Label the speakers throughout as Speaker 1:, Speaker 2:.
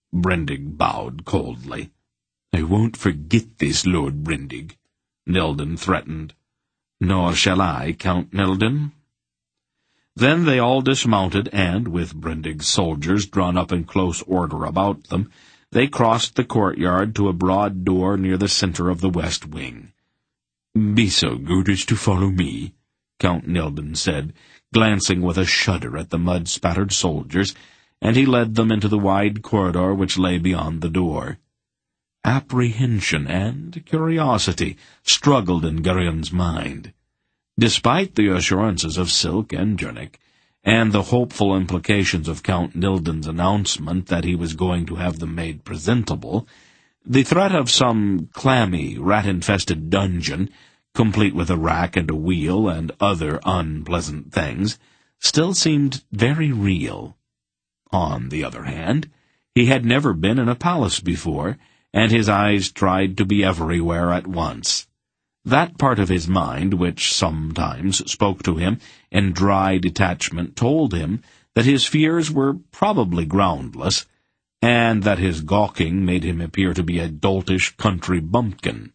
Speaker 1: Brendig bowed coldly. "I won't forget this, Lord Brendig," Nilden threatened. "Nor shall I, Count Nilden." Then they all dismounted, and, with Brendig's soldiers drawn up in close order about them, they crossed the courtyard to a broad door near the center of the west wing. "Be so good as to follow me," Count Nilden said, glancing with a shudder at the mud-spattered soldiers, and he led them into the wide corridor which lay beyond the door. Apprehension and curiosity struggled in Gerion's mind. Despite the assurances of Silk and Jernik, and the hopeful implications of Count Nilden's announcement that he was going to have them made presentable, the threat of some clammy, rat-infested dungeon, complete with a rack and a wheel and other unpleasant things, still seemed very real. On the other hand, he had never been in a palace before, and his eyes tried to be everywhere at once. That part of his mind which sometimes spoke to him in dry detachment told him that his fears were probably groundless, and that his gawking made him appear to be a doltish country bumpkin.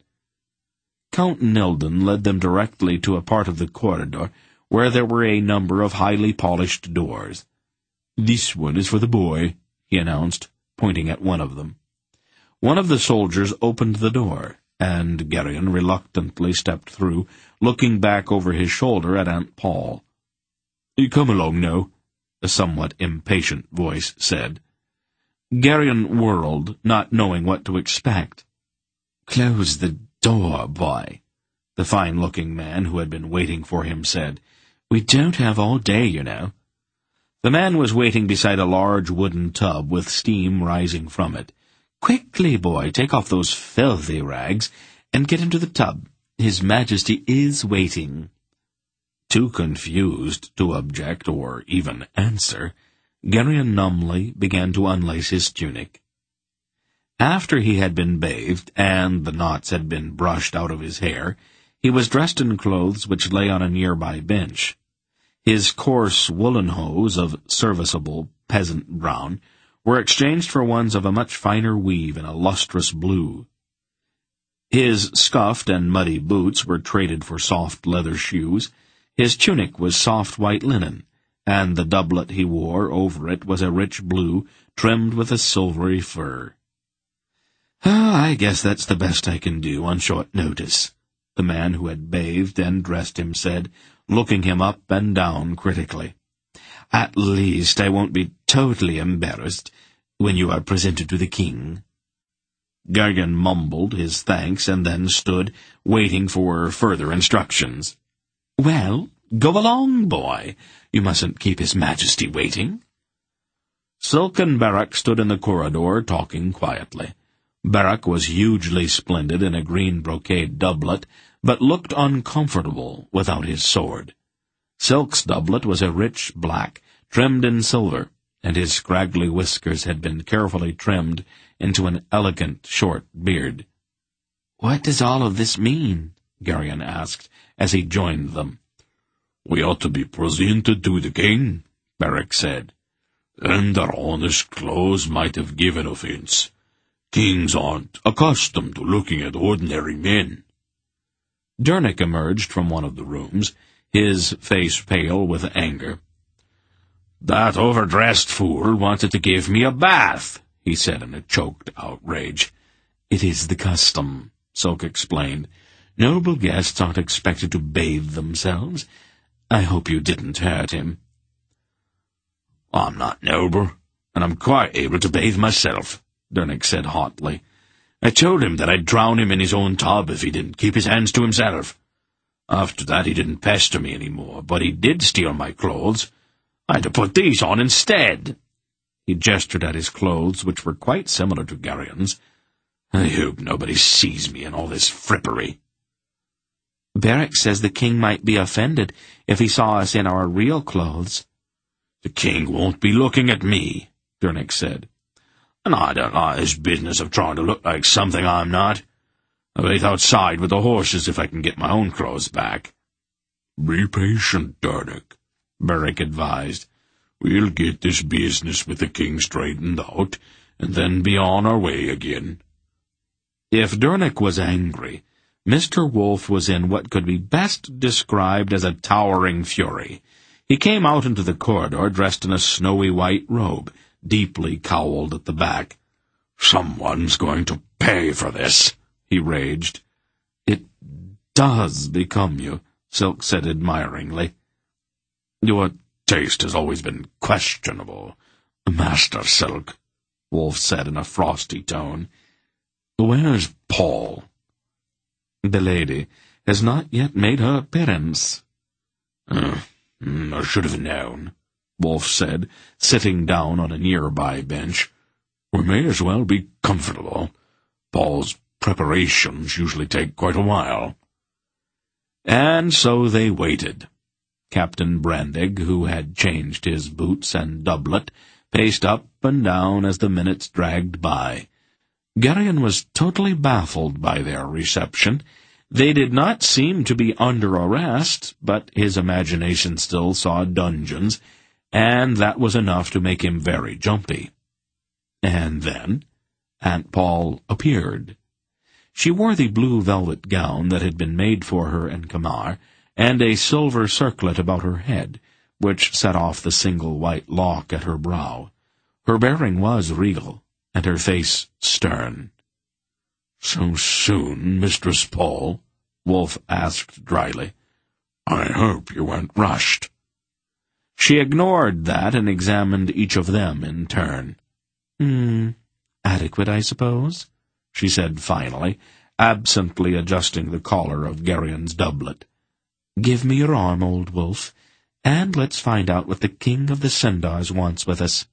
Speaker 1: Count Nilden led them directly to a part of the corridor where there were a number of highly polished doors. "This one is for the boy," he announced, pointing at one of them. One of the soldiers opened the door, and Gerion reluctantly stepped through, looking back over his shoulder at Aunt Paul. "Come along now," a somewhat impatient voice said. Gerion whirled, not knowing what to expect. "Close the door, boy," the fine-looking man who had been waiting for him said. "We don't have all day, you know." The man was waiting beside a large wooden tub with steam rising from it. "Quickly, boy, take off those filthy rags and get into the tub. His Majesty is waiting." Too confused to object or even answer, Gerion numbly began to unlace his tunic. After he had been bathed and the knots had been brushed out of his hair, he was dressed in clothes which lay on a nearby bench. His coarse woolen hose of serviceable peasant brown were exchanged for ones of a much finer weave in a lustrous blue. His scuffed and muddy boots were traded for soft leather shoes. His tunic was soft white linen, and the doublet he wore over it was a rich blue, trimmed with a silvery fur. "I guess that's the best I can do on short notice," the man who had bathed and dressed him said, looking him up and down critically. "At least I won't be totally embarrassed when you are presented to the king." Gerion mumbled his thanks and then stood, waiting for further instructions. "Well, go along, boy. You mustn't keep His Majesty waiting." Silk and Barak stood in the corridor, talking quietly. Barak was hugely splendid in a green brocade doublet, but looked uncomfortable without his sword. Silk's doublet was a rich black, trimmed in silver, and his scraggly whiskers had been carefully trimmed into an elegant short beard. "What does all of this mean?" Gerion asked, as he joined them. "We ought to be presented to the king," Barak said. "And our honest clothes might have given offense. Kings aren't accustomed to looking at ordinary men." Jernik emerged from one of the rooms, his face pale with anger. "That overdressed fool wanted to give me a bath," he said in a choked outrage. "It is the custom," Silk explained. "Noble guests aren't expected to bathe themselves. I hope you didn't hurt him." "I'm not noble, and I'm quite able to bathe myself," Jernik said hotly. "I told him that I'd drown him in his own tub if he didn't keep his hands to himself. After that he didn't pester me any more, but he did steal my clothes. I had to put these on instead." He gestured at his clothes, which were quite similar to Gerion's. "I hope nobody sees me in all this frippery." "Barak says the king might be offended if he saw us in our real clothes." "The king won't be looking at me," Jernik said. "And I don't like this business of trying to look like something I'm not. I'll wait outside with the horses if I can get my own clothes back." "Be patient, Jernik," Barak advised. "We'll get this business with the king straightened out, and then be on our way again." If Dernick was angry, Mr. Wolf was in what could be best described as a towering fury. He came out into the corridor dressed in a snowy white robe, deeply cowled at the back. "Someone's going to pay for this," he raged. "It does become you," Silk said admiringly. "Your taste has always been questionable, Master Silk," Wolf said in a frosty tone. "Where's Paul?" "The lady has not yet made her appearance." I should have known," Wolf said, sitting down on a nearby bench. "We may as well be comfortable. Paul's preparations usually take quite a while." And so they waited. Captain Brandig, who had changed his boots and doublet, paced up and down as the minutes dragged by. Geryon was totally baffled by their reception. They did not seem to be under arrest, but his imagination still saw dungeons, and that was enough to make him very jumpy. And then Aunt Paul appeared. She wore the blue velvet gown that had been made for her in Kamar, and a silver circlet about her head, which set off the single white lock at her brow. Her bearing was regal, and her face stern. "So soon, Mistress Paul?" Wolf asked dryly. "I hope you weren't rushed." She ignored that and examined each of them in turn. "Adequate, I suppose," she said finally, absently adjusting the collar of Geryon's doublet. "Give me your arm, old wolf, and let's find out what the king of the Sendars wants with us."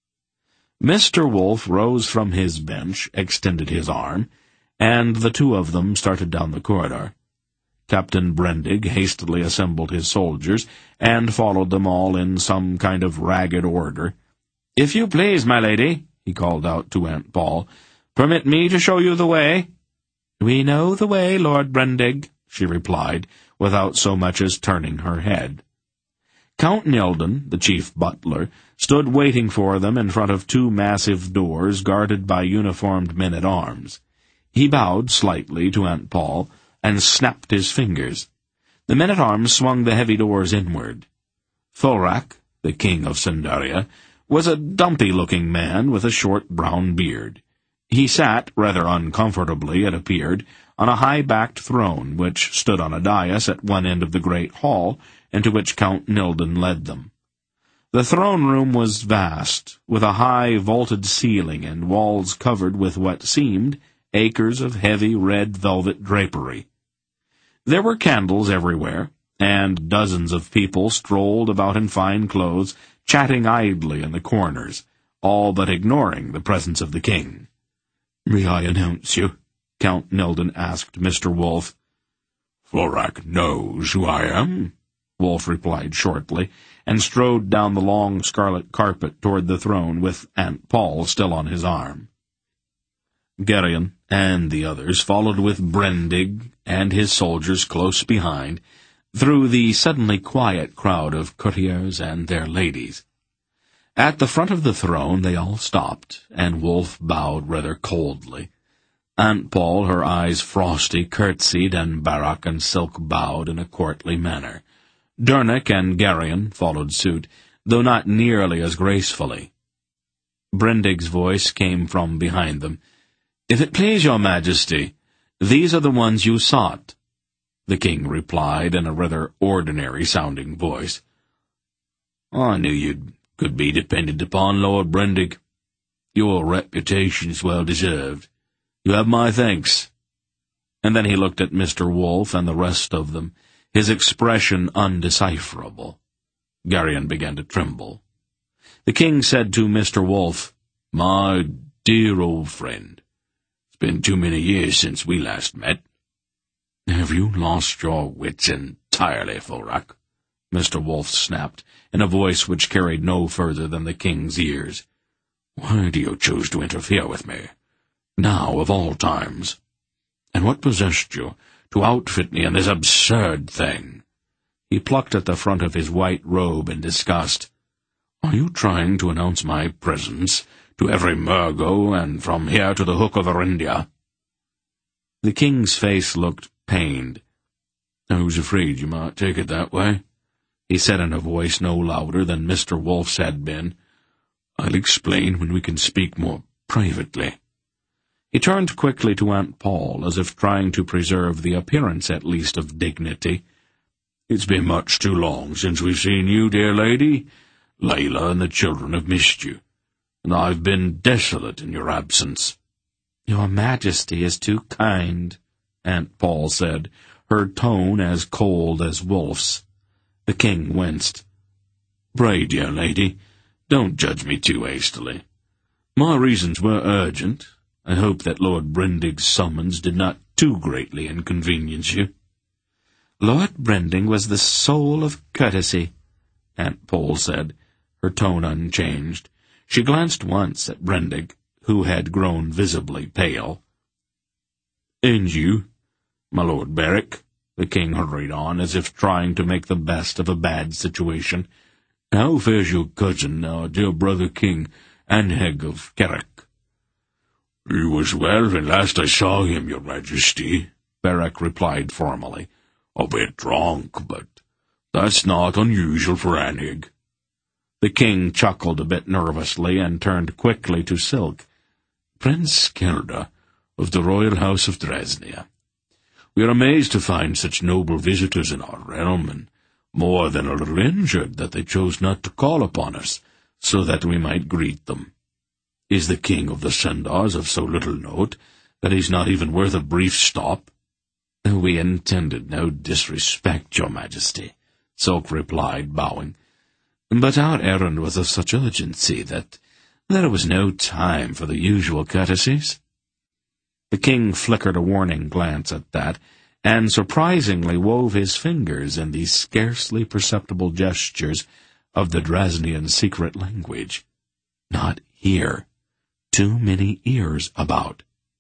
Speaker 1: Mr. Wolf rose from his bench, extended his arm, and the two of them started down the corridor. Captain Brandig hastily assembled his soldiers, and followed them all in some kind of ragged order. "If you please, my lady," he called out to Aunt Paul, "permit me to show you the way." "We know the way, Lord Brandig," she replied, without so much as turning her head. Count Nilden, the chief butler, stood waiting for them in front of two massive doors guarded by uniformed men-at-arms. He bowed slightly to Aunt Paul, and snapped his fingers. The men-at-arms swung the heavy doors inward. Thorak, the king of Sendaria, was a dumpy-looking man with a short brown beard. He sat, rather uncomfortably, it appeared, on a high-backed throne which stood on a dais at one end of the great hall, into which Count Nilden led them. The throne-room was vast, with a high vaulted ceiling and walls covered with what seemed acres of heavy red velvet drapery. There were candles everywhere, and dozens of people strolled about in fine clothes, chatting idly in the corners, all but ignoring the presence of the king. "May I announce you?" Count Nilden asked Mr. Wolf. "Thorak knows who I am," Wolf replied shortly, and strode down the long scarlet carpet toward the throne with Aunt Paul still on his arm. Geryon and the others followed with Brandig and his soldiers close behind, through the suddenly quiet crowd of courtiers and their ladies. At the front of the throne they all stopped, and Wolf bowed rather coldly. Aunt Paul, her eyes frosty, curtsied, and Barak and Silk bowed in a courtly manner. Dernick and Geryon followed suit, though not nearly as gracefully. Brandig's voice came from behind them. "If it please your majesty, these are the ones you sought," the king replied in a rather ordinary-sounding voice. "I knew you could be depended upon, Lord Brandig. Your reputation's well deserved. You have my thanks." And then he looked at Mr. Wolf and the rest of them, his expression undecipherable. Geryon began to tremble. The king said to Mr. Wolf, "My dear old friend, it's been too many years since we last met." "Have you lost your wits entirely, Thorak?" Mr. Wolf snapped, in a voice which carried no further than the king's ears. "Why do you choose to interfere with me? Now, of all times. And what possessed you to outfit me in this absurd thing?" He plucked at the front of his white robe in disgust. "Are you trying to announce my presence to every Murgo, and from here to the Hook of Arindia." The king's face looked pained. "I was afraid you might take it that way," he said in a voice no louder than Mr. Wolfe's had been. "I'll explain when we can speak more privately." He turned quickly to Aunt Paul, as if trying to preserve the appearance at least of dignity. "It's been much too long since we've seen you, dear lady. Layla and the children have missed you, and I've been desolate in your absence." "Your Majesty is too kind," Aunt Paul said, her tone as cold as Wolfe's. The king winced. "Pray, dear lady, don't judge me too hastily. My reasons were urgent. I hope that Lord Brindig's summons did not too greatly inconvenience you." "Lord Brinding was the soul of courtesy," Aunt Paul said, her tone unchanged. She glanced once at Brindig, who had grown visibly pale. "And you, my Lord Berwick," the king hurried on, as if trying to make the best of a bad situation. "How fares your cousin, our dear brother King Anheg of Carrick?" "He was well when last I saw him, your Majesty," Berwick replied formally. "A bit drunk, but that's not unusual for Anheg." The king chuckled a bit nervously and turned quickly to Silk. "Prince Kelda, of the royal house of Dresnia. We are amazed to find such noble visitors in our realm, and more than a little injured that they chose not to call upon us, so that we might greet them. Is the king of the Sendars of so little note that he's not even worth a brief stop?" "We intended no disrespect, your Majesty," Silk replied, bowing. "But our errand was of such urgency that there was no time for the usual courtesies." The king flickered a warning glance at that, and surprisingly wove his fingers in the scarcely perceptible gestures of the Dresnian secret language. "Not here. Too many ears about."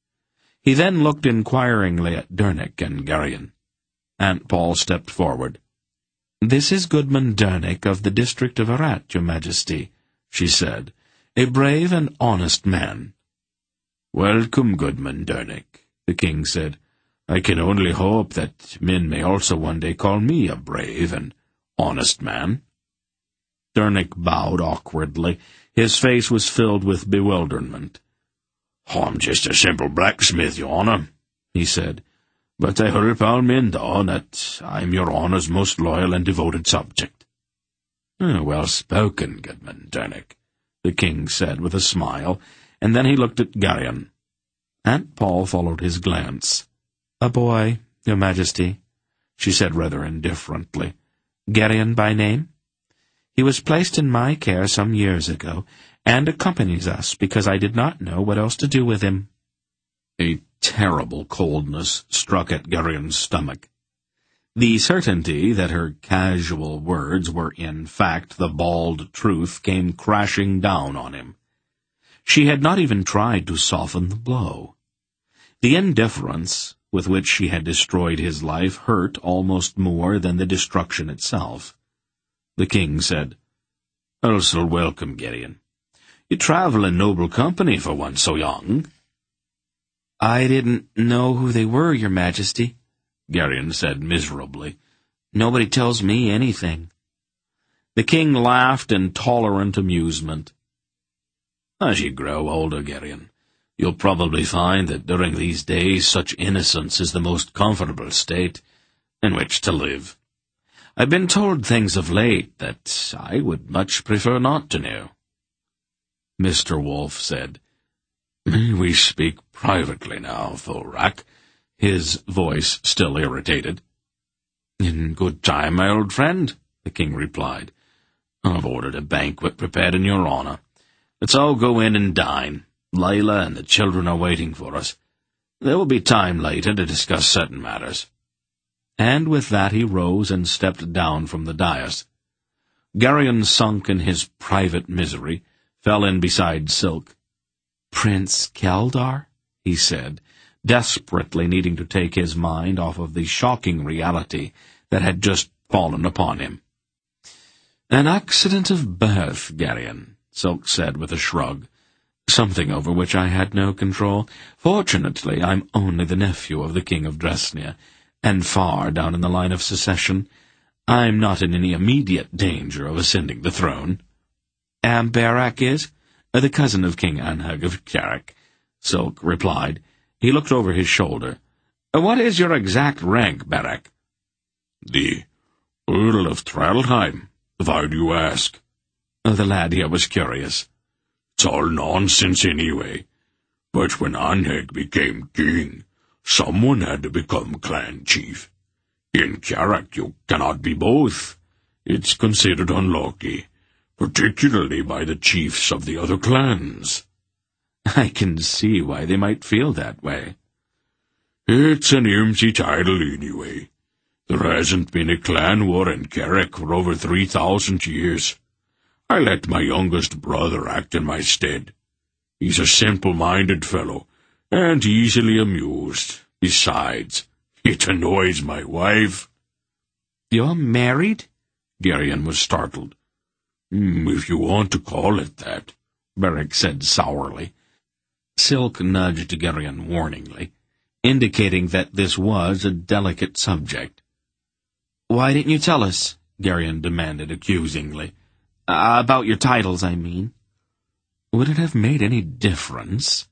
Speaker 1: He then looked inquiringly at Dernick and Garyon. Aunt Paul stepped forward. "This is Goodman Dernick of the district of Arat, your Majesty," she said. "A brave and honest man." "Welcome, Goodman Dernick," the king said. "I can only hope that men may also one day call me a brave and honest man." Dernick bowed awkwardly. His face was filled with bewilderment. "I'm just a simple blacksmith, your honour," he said. "But I hope I'll mend on that I'm your honour's most loyal and devoted subject." "Well spoken, Goodman Dernick," the king said with a smile, and then he looked at Garyon. Aunt Paul followed his glance. "A boy, your Majesty," she said rather indifferently. "Garyon by name. He was placed in my care some years ago, and accompanies us because I did not know what else to do with him." A terrible coldness struck at Garyon's stomach. The certainty that her casual words were in fact the bald truth came crashing down on him. She had not even tried to soften the blow. The indifference with which she had destroyed his life hurt almost more than the destruction itself. The king said, "Also welcome, Garyon. You travel in noble company for one so young." "I didn't know who they were, your Majesty," Garyon said miserably. "Nobody tells me anything." The king laughed in tolerant amusement. "As you grow older, Garyon, you'll probably find that during these days such innocence is the most comfortable state in which to live. I've been told things of late that I would much prefer not to know." Mr. Wolfe said, "May we speak privately now, Thorak?" his voice still irritated. "In good time, my old friend," the king replied. "I've ordered a banquet prepared in your honour. Let's all go in and dine. Layla and the children are waiting for us. There will be time later to discuss certain matters." And with that he rose and stepped down from the dais. Garyon, sunk in his private misery, fell in beside Silk. "Prince Keldar?" he said, desperately needing to take his mind off of the shocking reality that had just fallen upon him. "An accident of birth, Garyon," Silk said with a shrug. something over which I had no control. Fortunately, I'm only the nephew of the King of Dresnia, and far down in the line of succession. I'm not in any immediate danger of ascending the throne." "And Barak is?" "The cousin of King Anhug of Carrick," Silk replied. He looked over his shoulder. "What is your exact rank, Barak?"
Speaker 2: "The Earl of Thraldheim, why do you ask?"
Speaker 1: The lad here was curious.
Speaker 2: "It's all nonsense anyway. But when Anhug became king, someone had to become clan chief. In Carrick you cannot be both. It's considered unlucky, particularly by the chiefs of the other clans."
Speaker 1: "I can see why they might feel that way."
Speaker 2: "It's an empty title anyway. There hasn't been a clan war in Carrick for over 3,000 years. I let my youngest brother act in my stead. He's a simple-minded fellow, and easily amused. Besides, it annoys my wife."
Speaker 1: "You're married?"
Speaker 2: Gerion was startled. "If you want to call it that,"
Speaker 1: Barak said sourly. Silk nudged Gerion warningly, indicating that this was a delicate subject. "Why didn't you tell us?" Gerion demanded accusingly. "About your titles, I mean." "Would it have made any difference?"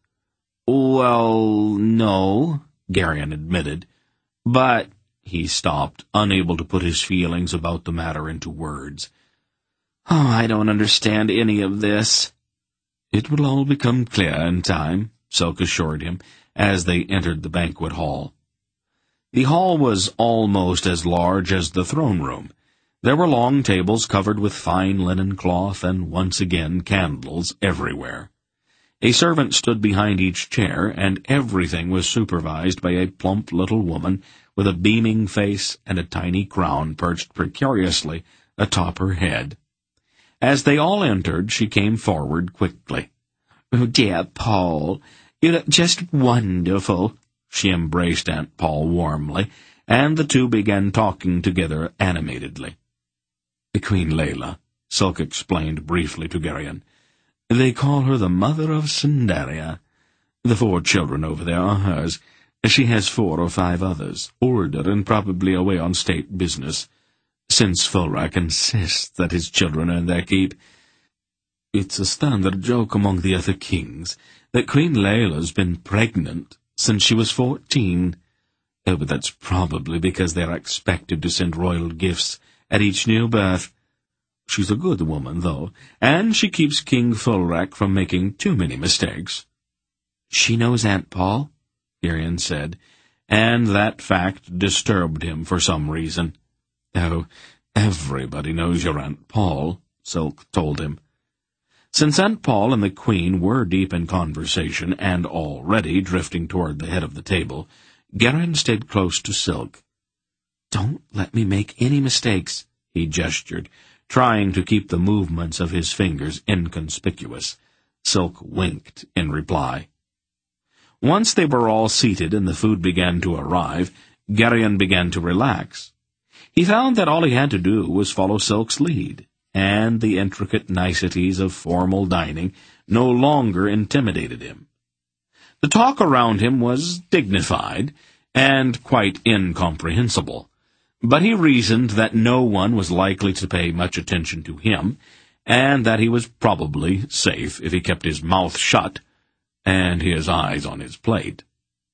Speaker 1: "Well, no," Gerion admitted. "But—" He stopped, unable to put his feelings about the matter into words. "Oh, I don't understand any of this." "It will all become clear in time," Silk assured him, as they entered the banquet hall. The hall was almost as large as the throne room. There were long tables covered with fine linen cloth, and once again candles everywhere. A servant stood behind each chair, and everything was supervised by a plump little woman with a beaming face and a tiny crown perched precariously atop her head. As they all entered, she came forward quickly. "Oh, dear Paul, you look just wonderful." She embraced Aunt Paul warmly, and the two began talking together animatedly. "Queen Layla," Silk explained briefly to Gerion. "They call her the mother of Sindaria. The 4 children over there are hers. She has 4 or 5 others, older and probably away on state business, since Fulrak insists that his children earn their keep. It's a standard joke among the other kings that Queen Layla's been pregnant since she was 14. Oh, but that's probably because they're expected to send royal gifts at each new birth. She's a good woman, though, and she keeps King Fulrak from making too many mistakes." "She knows Aunt Paul?" Gerion said, and that fact disturbed him for some reason. "Oh, everybody knows your Aunt Paul," Silk told him. Since Aunt Paul and the Queen were deep in conversation and already drifting toward the head of the table, Gerion stayed close to Silk. "Don't let me make any mistakes," he gestured, trying to keep the movements of his fingers inconspicuous. Silk winked in reply. Once they were all seated and the food began to arrive, Gerion began to relax. He found that all he had to do was follow Silk's lead, and the intricate niceties of formal dining no longer intimidated him. The talk around him was dignified and quite incomprehensible, but he reasoned that no one was likely to pay much attention to him, and that he was probably safe if he kept his mouth shut and his eyes on his plate.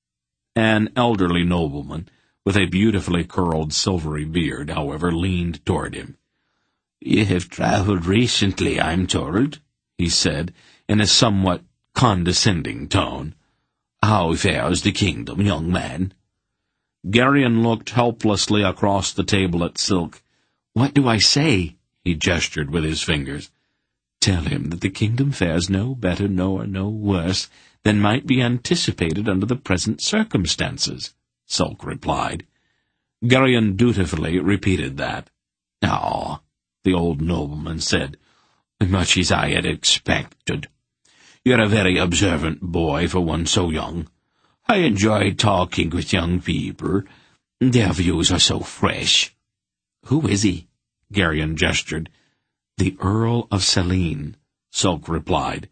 Speaker 1: An elderly nobleman with a beautifully curled silvery beard, however, leaned toward him. "You have travelled recently, I'm told," he said, in a somewhat condescending tone. "How fares the kingdom, young man?" Gerion looked helplessly across the table at Silk. "What do I say?" he gestured with his fingers. "Tell him that the kingdom fares no better nor no worse than might be anticipated under the present circumstances," Silk replied. Gerion dutifully repeated that. "Ah," the old nobleman said, "much as I had expected. You're a very observant boy for one so young. I enjoy talking with young people. Their views are so fresh." "Who is he?" Gerion gestured. "The Earl of Selene," Silk replied.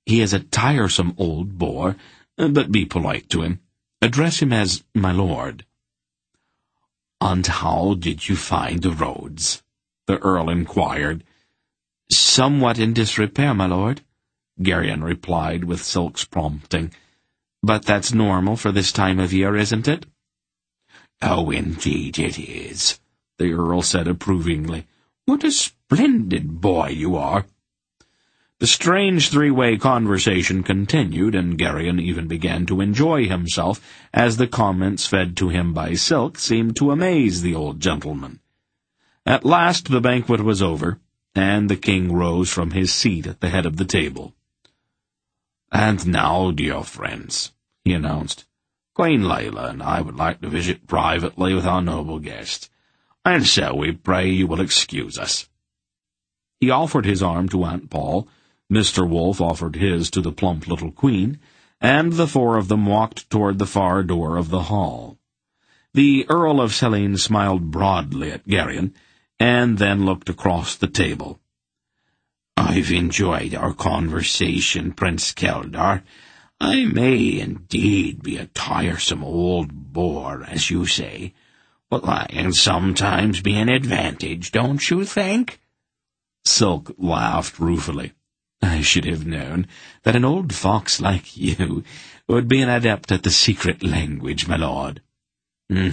Speaker 1: He is a tiresome old bore, but be polite to him. Address him as my lord." "And how did you find the roads?" the Earl inquired. "Somewhat in disrepair, my lord," Geryon replied with Silk's prompting. "But that's normal for this time of year, isn't it?"
Speaker 2: "Oh, indeed it is," the Earl said approvingly. "What a splendid boy you are."
Speaker 1: The strange three-way conversation continued, and Geryon even began to enjoy himself, as the comments fed to him by Silk seemed to amaze the old gentleman. At last the banquet was over, and the king rose from his seat at the head of the table.
Speaker 2: "And now, dear friends," he announced, "Queen Layla and I would like to visit privately with our noble guest, and so we pray you will excuse us."
Speaker 1: He offered his arm to Aunt Paul, Mr. Wolfe offered his to the plump little queen, and the four of them walked toward the far door of the hall. The Earl of Selene smiled broadly at Geryon, and then looked across the table.
Speaker 2: "I've enjoyed our conversation, Prince Keldar. I may indeed be a tiresome old bore, as you say, but I can sometimes be an advantage, don't you think?"
Speaker 1: Silk laughed ruefully. "I should have known that an old fox like you would be an adept at the secret language, my lord."
Speaker 2: "A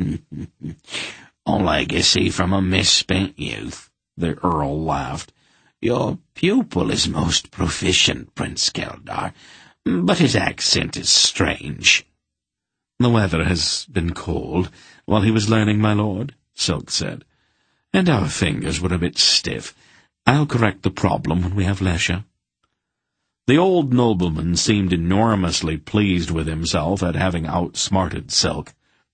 Speaker 2: legacy from a misspent youth," the Earl laughed. "Your pupil is most proficient, Prince Keldar, but his accent is strange."
Speaker 1: "The weather has been cold while he was learning, my lord," Silk said, "and our fingers were a bit stiff. I'll correct the problem when we have leisure." The old nobleman seemed enormously pleased with himself at having outsmarted Silk.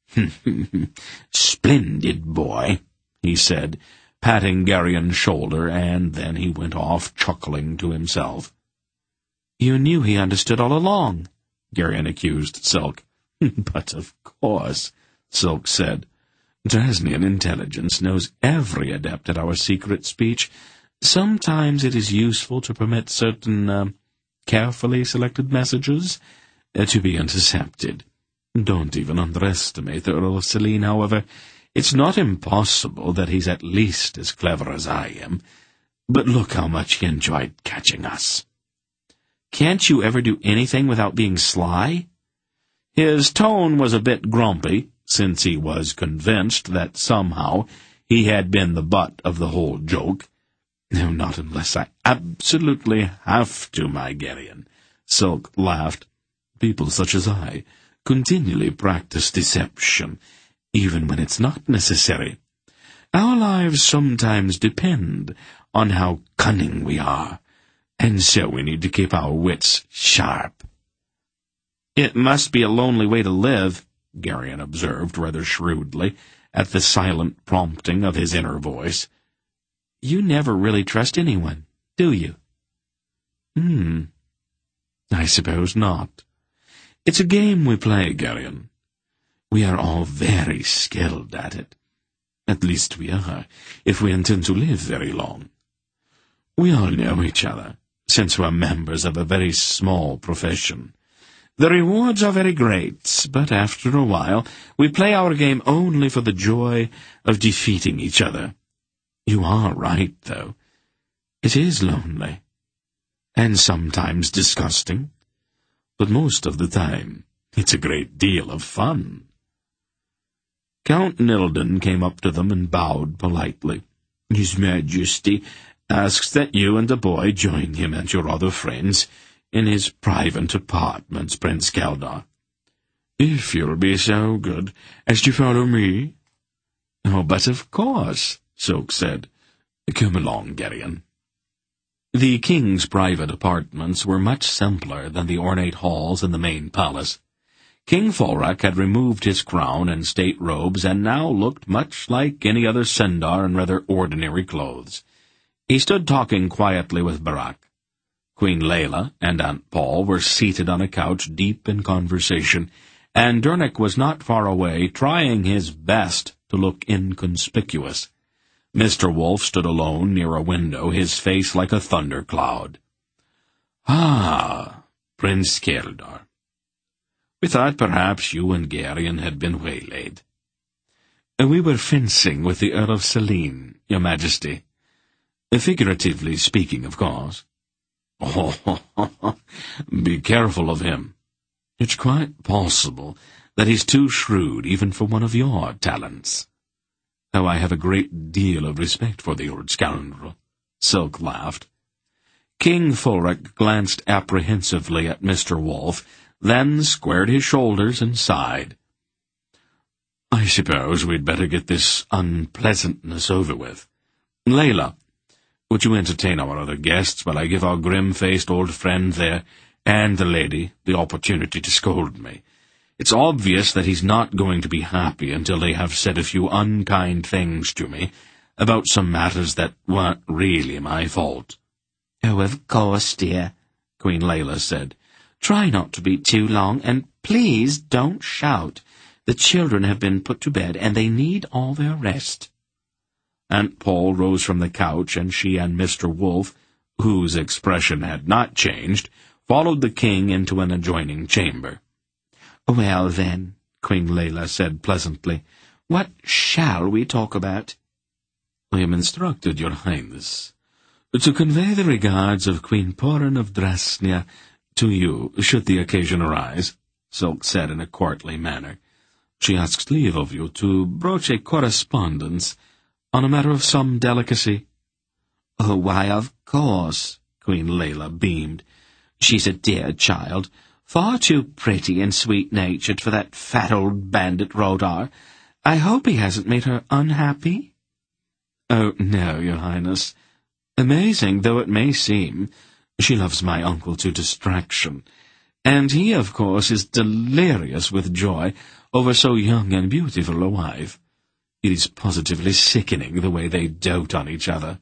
Speaker 2: "Splendid boy," he said, patting Geryon's shoulder, and then he went off chuckling to himself.
Speaker 1: "You knew he understood all along," Geryon accused Silk.
Speaker 2: "But of course," Silk said.
Speaker 1: "Drasnian intelligence knows every adept at our secret speech. Sometimes it is useful to permit certain, carefully selected messages to be intercepted. Don't even underestimate the Earl of Selene, however. It's not impossible that he's at least as clever as I am. But look how much he enjoyed catching us." "Can't you ever do anything without being sly?" His tone was a bit grumpy, since he was convinced that somehow he had been the butt of the whole joke. "No, not unless I absolutely have to, my Geryon," Silk laughed. "People such as I continually practice deception, even when it's not necessary. Our lives sometimes depend on how cunning we are, and so we need to keep our wits sharp." "It must be a lonely way to live," Geryon observed rather shrewdly at the silent prompting of his inner voice. "You never really trust anyone, do you?" "I suppose not. It's a game we play, Geryon. We are all very skilled at it. At least we are, if we intend to live very long. We all know each other, since we're members of a very small profession. The rewards are very great, but after a while we play our game only for the joy of defeating each other. You are right, though. It is lonely, and sometimes disgusting, but most of the time it's a great deal of fun." Count Nilden came up to them and bowed politely. "His Majesty asks that you and the boy join him and your other friends in his private apartments, Prince Keldar." "If you'll be so good as to follow me." "Oh, but of course," Silk said. "Come along, Geryon." The king's private apartments were much simpler than the ornate halls in the main palace. King Fulrak had removed his crown and state robes and now looked much like any other Sendar in rather ordinary clothes. He stood talking quietly with Barak. Queen Layla and Aunt Paul were seated on a couch deep in conversation, and Dernek was not far away, trying his best to look inconspicuous. Mr. Wolfe stood alone near a window, his face like a thundercloud. "Ah, Prince Keldar. We thought perhaps you and Gerion had been waylaid." "We were fencing with the Earl of Selene, Your Majesty. Figuratively speaking, of course."
Speaker 2: "Oh, be careful of him.
Speaker 1: It's quite possible that he's too shrewd even for one of your talents." "Oh, I have a great deal of respect for the old scoundrel," Silk laughed. King Fulrich glanced apprehensively at Mr. Wolf, then squared his shoulders and sighed. "I suppose we'd better get this unpleasantness over with. Layla, would you entertain our other guests while I give our grim-faced old friend there and the lady the opportunity to scold me? It's obvious that he's not going to be happy until they have said a few unkind things to me about some matters that weren't really my fault." "Oh, of course, dear," Queen Layla said. "Try not to be too long, and please don't shout. The children have been put to bed, and they need all their rest." Aunt Paul rose from the couch, and she and Mr. Wolf, whose expression had not changed, followed the king into an adjoining chamber. "Well, then," Queen Layla said pleasantly, "what shall we talk about?" "I am instructed, Your Highness, to convey the regards of Queen Porin of Drasnia to you, should the occasion arise," Silk said in a courtly manner. "She asks leave of you to broach a correspondence on a matter of some delicacy." "Oh, why, of course," Queen Layla beamed. "She's a dear child, far too pretty and sweet-natured for that fat old bandit Rodar. I hope he hasn't made her unhappy?" "Oh, no, Your Highness. Amazing though it may seem, she loves my uncle to distraction, and he, of course, is delirious with joy over so young and beautiful a wife. It is positively sickening the way they dote on each other."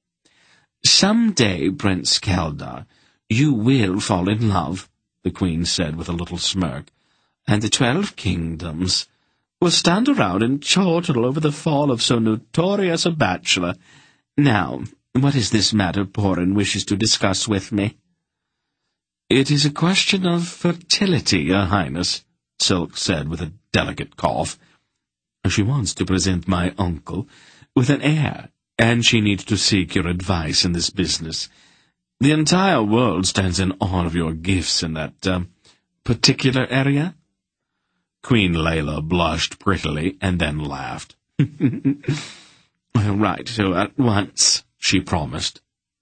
Speaker 1: "Some day, Prince Keldar, you will fall in love," the Queen said with a little smirk, "and the 12 kingdoms will stand around and chortle over the fall of so notorious a bachelor. Now, what is this matter Porin wishes to discuss with me?" "It is a question of fertility, Your Highness," Silk said with a delicate cough. "She wants to present my uncle with an heir, and she needs to seek your advice in this business. The entire world stands in awe of your gifts in that, particular area." Queen Layla blushed prettily and then laughed. "I'll write to her at once," she promised.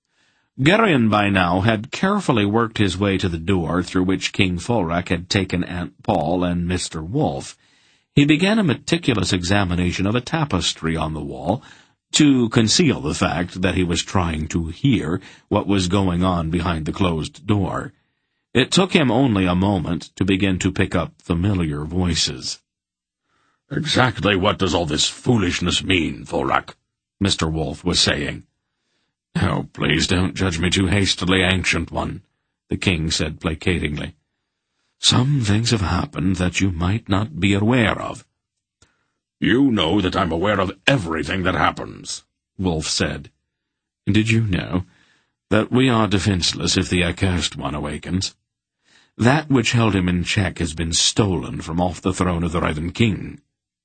Speaker 1: Gerion by now had carefully worked his way to the door through which King Fulrich had taken Aunt Paul and Mr. Wolf. He began a meticulous examination of a tapestry on the wall, to conceal the fact that he was trying to hear what was going on behind the closed door. It took him only a moment to begin to pick up familiar voices.
Speaker 2: "Exactly what does all this foolishness mean, Fulrich?"
Speaker 1: Mr. Wolf was saying. "Oh, please don't judge me too hastily, Ancient One," the king said placatingly. "Some things have happened that you might not be aware of."
Speaker 2: "You know that I'm aware of everything that happens,"
Speaker 1: Wolf said. "Did you know that we are defenseless if the accursed one awakens? That which held him in check has been stolen from off the throne of the Raven King."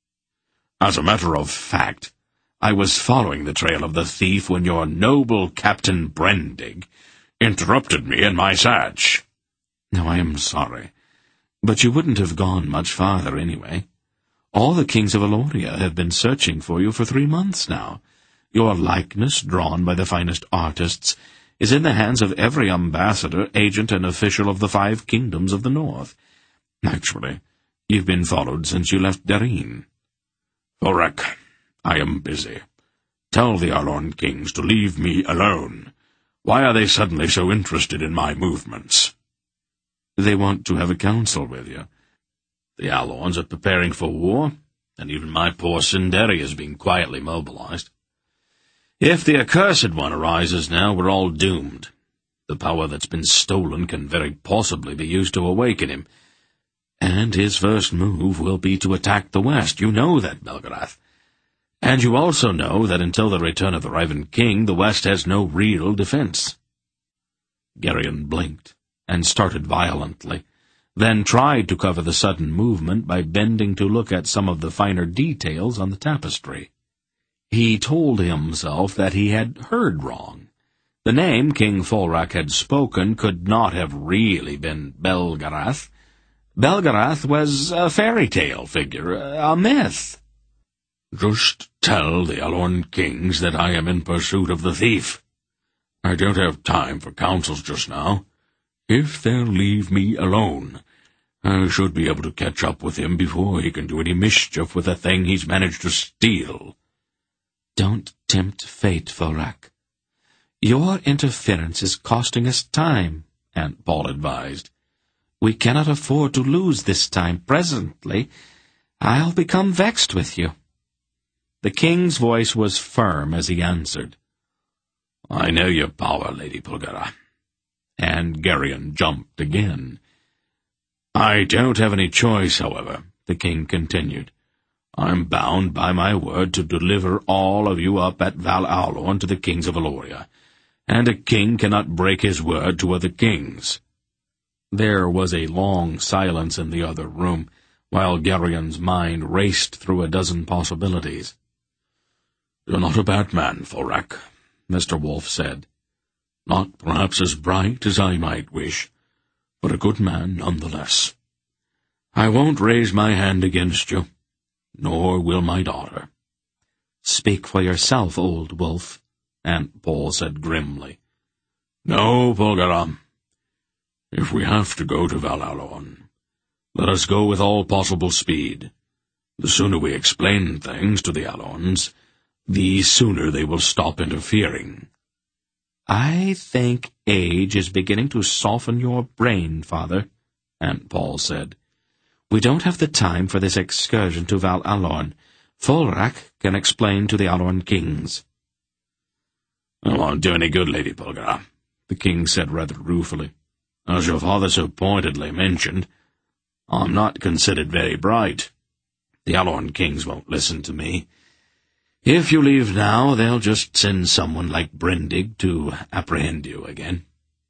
Speaker 2: "As a matter of fact,
Speaker 1: I was following the trail of the thief when your noble Captain Brendig
Speaker 2: interrupted me in my search."
Speaker 1: "No, I am sorry, but you wouldn't have gone much farther anyway. All the kings of Eloria have been searching for you for 3 months now. Your likeness, drawn by the finest artists, is in the hands of every ambassador, agent, and official of the 5 kingdoms of the north. Actually, you've been followed since you left Dareen."
Speaker 2: "Fulrich, I am busy. Tell the Arlorn kings to leave me alone. Why are they suddenly so interested in my movements?"
Speaker 1: "They want to have a council with you. The Alorns are preparing for war, and even my poor Sinderi is being quietly mobilized. If the accursed one arises now, we're all doomed. The power that's been stolen can very possibly be used to awaken him, and his first move will be to attack the west. You know that, Belgarath. And you also know that until the return of the Raven King, the west has no real defense." Geryon blinked, and started violently, then tried to cover the sudden movement by bending to look at some of the finer details on the tapestry. He told himself that he had heard wrong. The name King Fulrak had spoken could not have really been Belgarath. Belgarath was a fairy tale figure, a myth.
Speaker 2: "Just tell the Alorn kings that I am in pursuit of the thief. I don't have time for councils just now. If they'll leave me alone, I should be able to catch up with him before he can do any mischief with the thing he's managed to steal."
Speaker 1: "Don't tempt fate, Fulrak. Your interference is costing us time," Aunt Paul advised. "We cannot afford to lose this time presently. I'll become vexed with you." The king's voice was firm as he answered,
Speaker 2: "I know your power, Lady Pulgara."
Speaker 1: And Geryon jumped again.
Speaker 2: "I don't have any choice, however," the king continued. "I'm bound by my word to deliver all of you up at Val Alorn to the kings of Eloria, and a king cannot break his word to other kings."
Speaker 1: There was a long silence in the other room, while Geryon's mind raced through a dozen possibilities.
Speaker 2: "You're not a bad man, Fulrak," Mr. Wolf said. "Not perhaps as bright as I might wish, but a good man nonetheless. I won't raise my hand against you, nor will my daughter."
Speaker 1: "Speak for yourself, old wolf," Aunt Paul said grimly.
Speaker 2: "No, Pulgara. If we have to go to Val Alorn, let us go with all possible speed. The sooner we explain things to the Alorns, the sooner they will stop interfering."
Speaker 1: "I think age is beginning to soften your brain, Father," Aunt Paul said. "We don't have the time for this excursion to Val Alorn. Fulrak can explain to the Alorn kings."
Speaker 2: "It won't do any good, Lady Pulgara," the king said rather ruefully. "As your father so pointedly mentioned, I'm not considered very bright. The Alorn kings won't listen to me. If you leave now, they'll just send someone like Brindig to apprehend you again."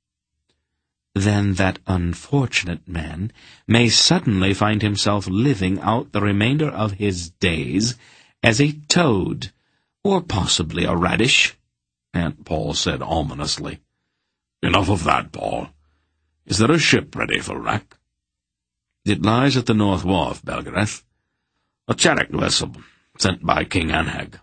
Speaker 1: "Then that unfortunate man may suddenly find himself living out the remainder of his days as a toad, or possibly a radish," Aunt Paul said ominously.
Speaker 2: "Enough of that, Paul. Is there a ship ready for wreck?" "It lies at the North Wharf, Belgarath. A chariot vessel sent by King Anhag."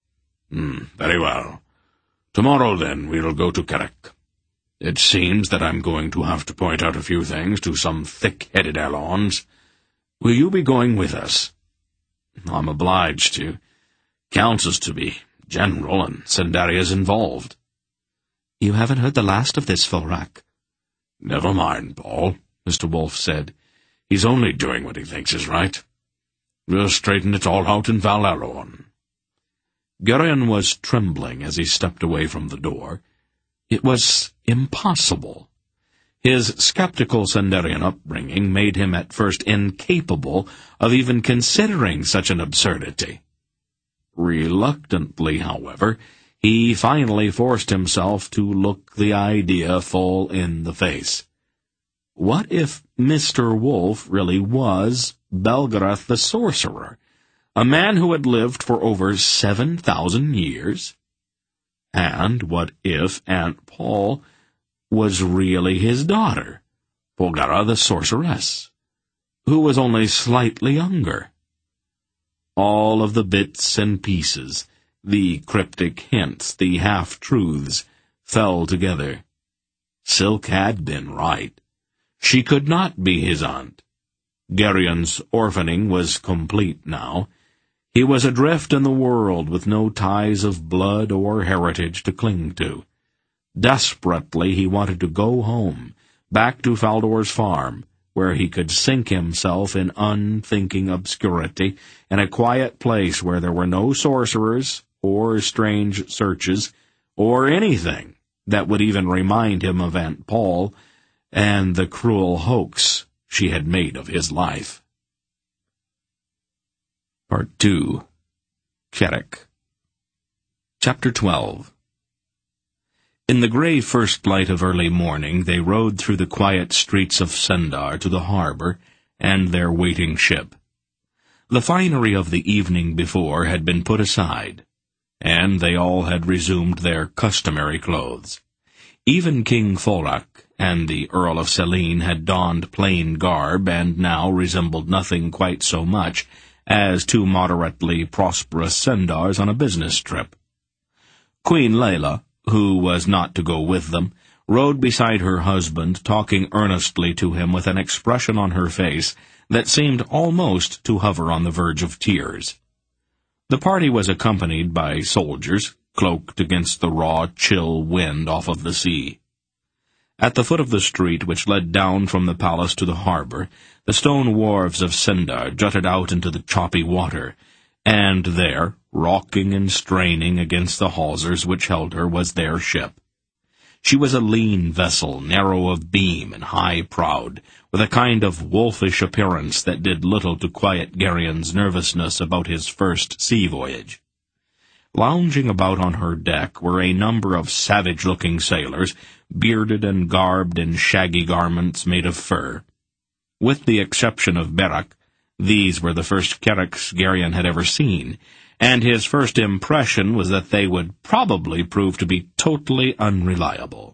Speaker 2: "Very well. Tomorrow, then, we'll go to Carrick. It seems that I'm going to have to point out a few things to some thick-headed Alorns. Will you be going with us?" "I'm obliged to. Counts us to be general, and Sandaria's involved." "You haven't heard the last of this, Fulrak." "Never mind, Paul," Mr. Wolf said. "He's only doing what he thinks is right. We'll straighten it all out in Val Alorn." Geryon was trembling as he stepped away from the door. It was impossible. His skeptical Sandarian upbringing made him at first incapable of even considering such an absurdity. Reluctantly, however, he finally forced himself to look the idea full in the face. What if Mr. Wolf really was Belgarath the sorcerer, a man who had lived for over 7,000 years? And what if Aunt Paul was really his daughter, Pulgara the sorceress, who was only slightly younger? All of the bits and pieces, the cryptic hints, the half-truths, fell together. Silk had been right. She could not be his aunt. Geryon's orphaning was complete now. He was adrift in the world with no ties of blood or heritage to cling to. Desperately he wanted to go home, back to Faldor's farm, where he could sink himself in unthinking obscurity, in a quiet place where there were no sorcerers or strange searches, or anything that would even remind him of Aunt Paul and the cruel hoax she had made of his life. Part 2. Carrick. Chapter 12.
Speaker 1: In the grey first light of early morning they rowed through the quiet streets of Sendar to the harbour and their waiting ship. The finery of the evening before had been put aside, and they all had resumed their customary clothes. Even King Thorach and the Earl of Selene had donned plain garb, and now resembled nothing quite so much as two moderately prosperous Sendars on a business trip. Queen Layla, who was not to go with them, rode beside her husband, talking earnestly to him with an expression on her face that seemed almost to hover on the verge of tears. The party was accompanied by soldiers, cloaked against the raw, chill wind off of the sea. At the foot of the street which led down from the palace to the harbour, the stone wharves of Sendar jutted out into the choppy water, and there, rocking and straining against the hawsers which held her, was their ship. She was a lean vessel, narrow of beam and high-prowed, with a kind of wolfish appearance that did little to quiet Gerion's nervousness about his first sea voyage. Lounging about on her deck were a number of savage-looking sailors, bearded and garbed in shaggy garments made of fur. With the exception of Beric, these were the first Carracks Gerion had ever seen, and his first impression was that they would probably prove to be totally unreliable.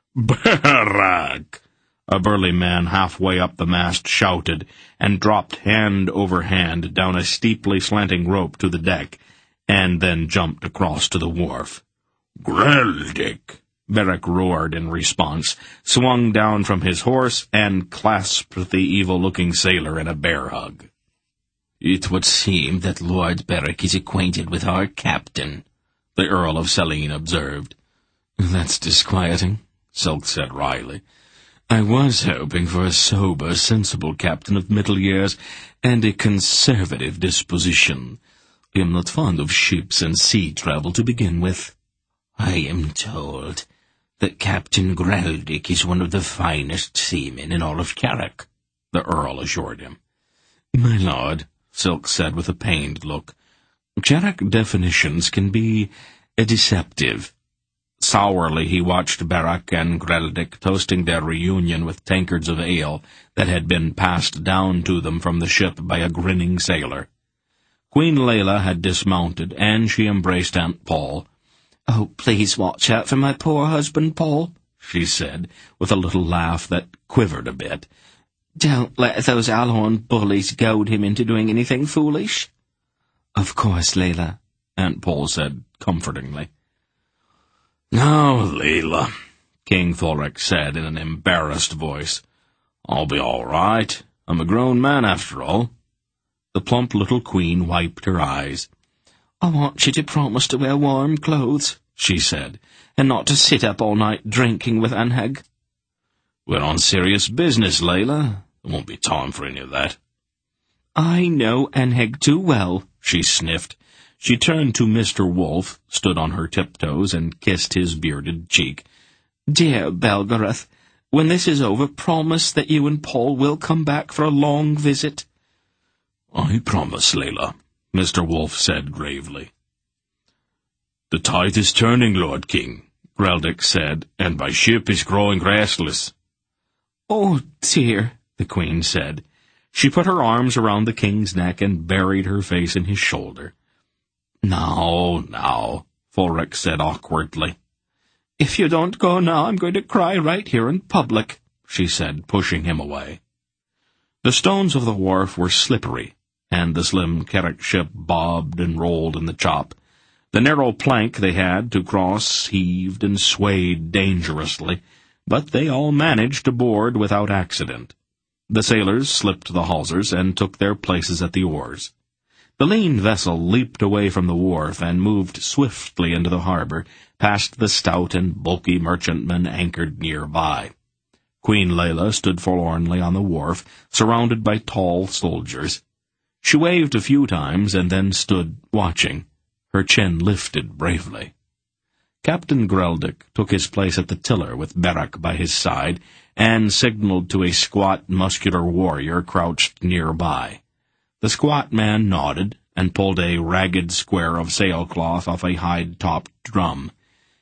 Speaker 1: "Beric!" a burly man halfway up the mast shouted, and dropped hand over hand down a steeply slanting rope to the deck, and then jumped across to the wharf. "Greldick!" Beric roared in response, swung down from his horse, and clasped the evil-looking sailor in a bear hug.
Speaker 3: "It would seem that Lord Beric is acquainted with our captain," the Earl of Selene observed.
Speaker 1: "That's disquieting," Silk said wryly. "I was hoping for a sober, sensible captain of middle years and a conservative disposition. I am not fond of ships and sea travel to begin with."
Speaker 3: "I am told that Captain Greldick is one of the finest seamen in all of Carrack," the Earl assured him.
Speaker 1: "My lord," Silk said with a pained look, "Carrack definitions can be deceptive." Sourly he watched Beric and Greldick toasting their reunion with tankards of ale that had been passed down to them from the ship by a grinning sailor. Queen Layla had dismounted, and she embraced Aunt Paul.
Speaker 4: "Oh, please watch out for my poor husband, Paul," she said, with a little laugh that quivered a bit. "Don't let those Alhorn bullies goad him into doing anything foolish."
Speaker 1: "Of course, Layla," Aunt Paul said comfortingly.
Speaker 2: "Now, Layla," King Thorach said in an embarrassed voice, "I'll be all right. I'm a grown man after all."
Speaker 1: The plump little queen wiped her eyes.
Speaker 4: "I want you to promise to wear warm clothes," she said, "and not to sit up all night drinking with Anheg."
Speaker 2: "We're on serious business, Layla. There won't be time for any of that."
Speaker 4: "I know Anheg too well," she sniffed.
Speaker 1: She turned to Mr. Wolf, stood on her tiptoes, and kissed his bearded cheek.
Speaker 4: "Dear Belgarath, when this is over, promise that you and Paul will come back for a long visit."
Speaker 2: "I promise, Layla," Mr. Wolf said gravely. "The tide is turning, Lord King," Greldick said, "and my ship is growing restless."
Speaker 4: "Oh, dear," the Queen said.
Speaker 1: She put her arms around the King's neck and buried her face in his shoulder.
Speaker 2: Now,
Speaker 1: Thorach said awkwardly.
Speaker 4: "If you don't go now, I'm going to cry right here in public,"
Speaker 1: she said, pushing him away. The stones of the wharf were slippery, and the slim Carrack ship bobbed and rolled in the chop. The narrow plank they had to cross heaved and swayed dangerously, but they all managed to board without accident. The sailors slipped the hawsers and took their places at the oars. The lean vessel leaped away from the wharf and moved swiftly into the harbor, past the stout and bulky merchantmen anchored near by. Queen Layla stood forlornly on the wharf, surrounded by tall soldiers. She waved a few times and then stood watching, her chin lifted bravely. Captain Greldick took his place at the tiller with Beric by his side and signaled to a squat, muscular warrior crouched nearby. The squat man nodded and pulled a ragged square of sailcloth off a hide-topped drum.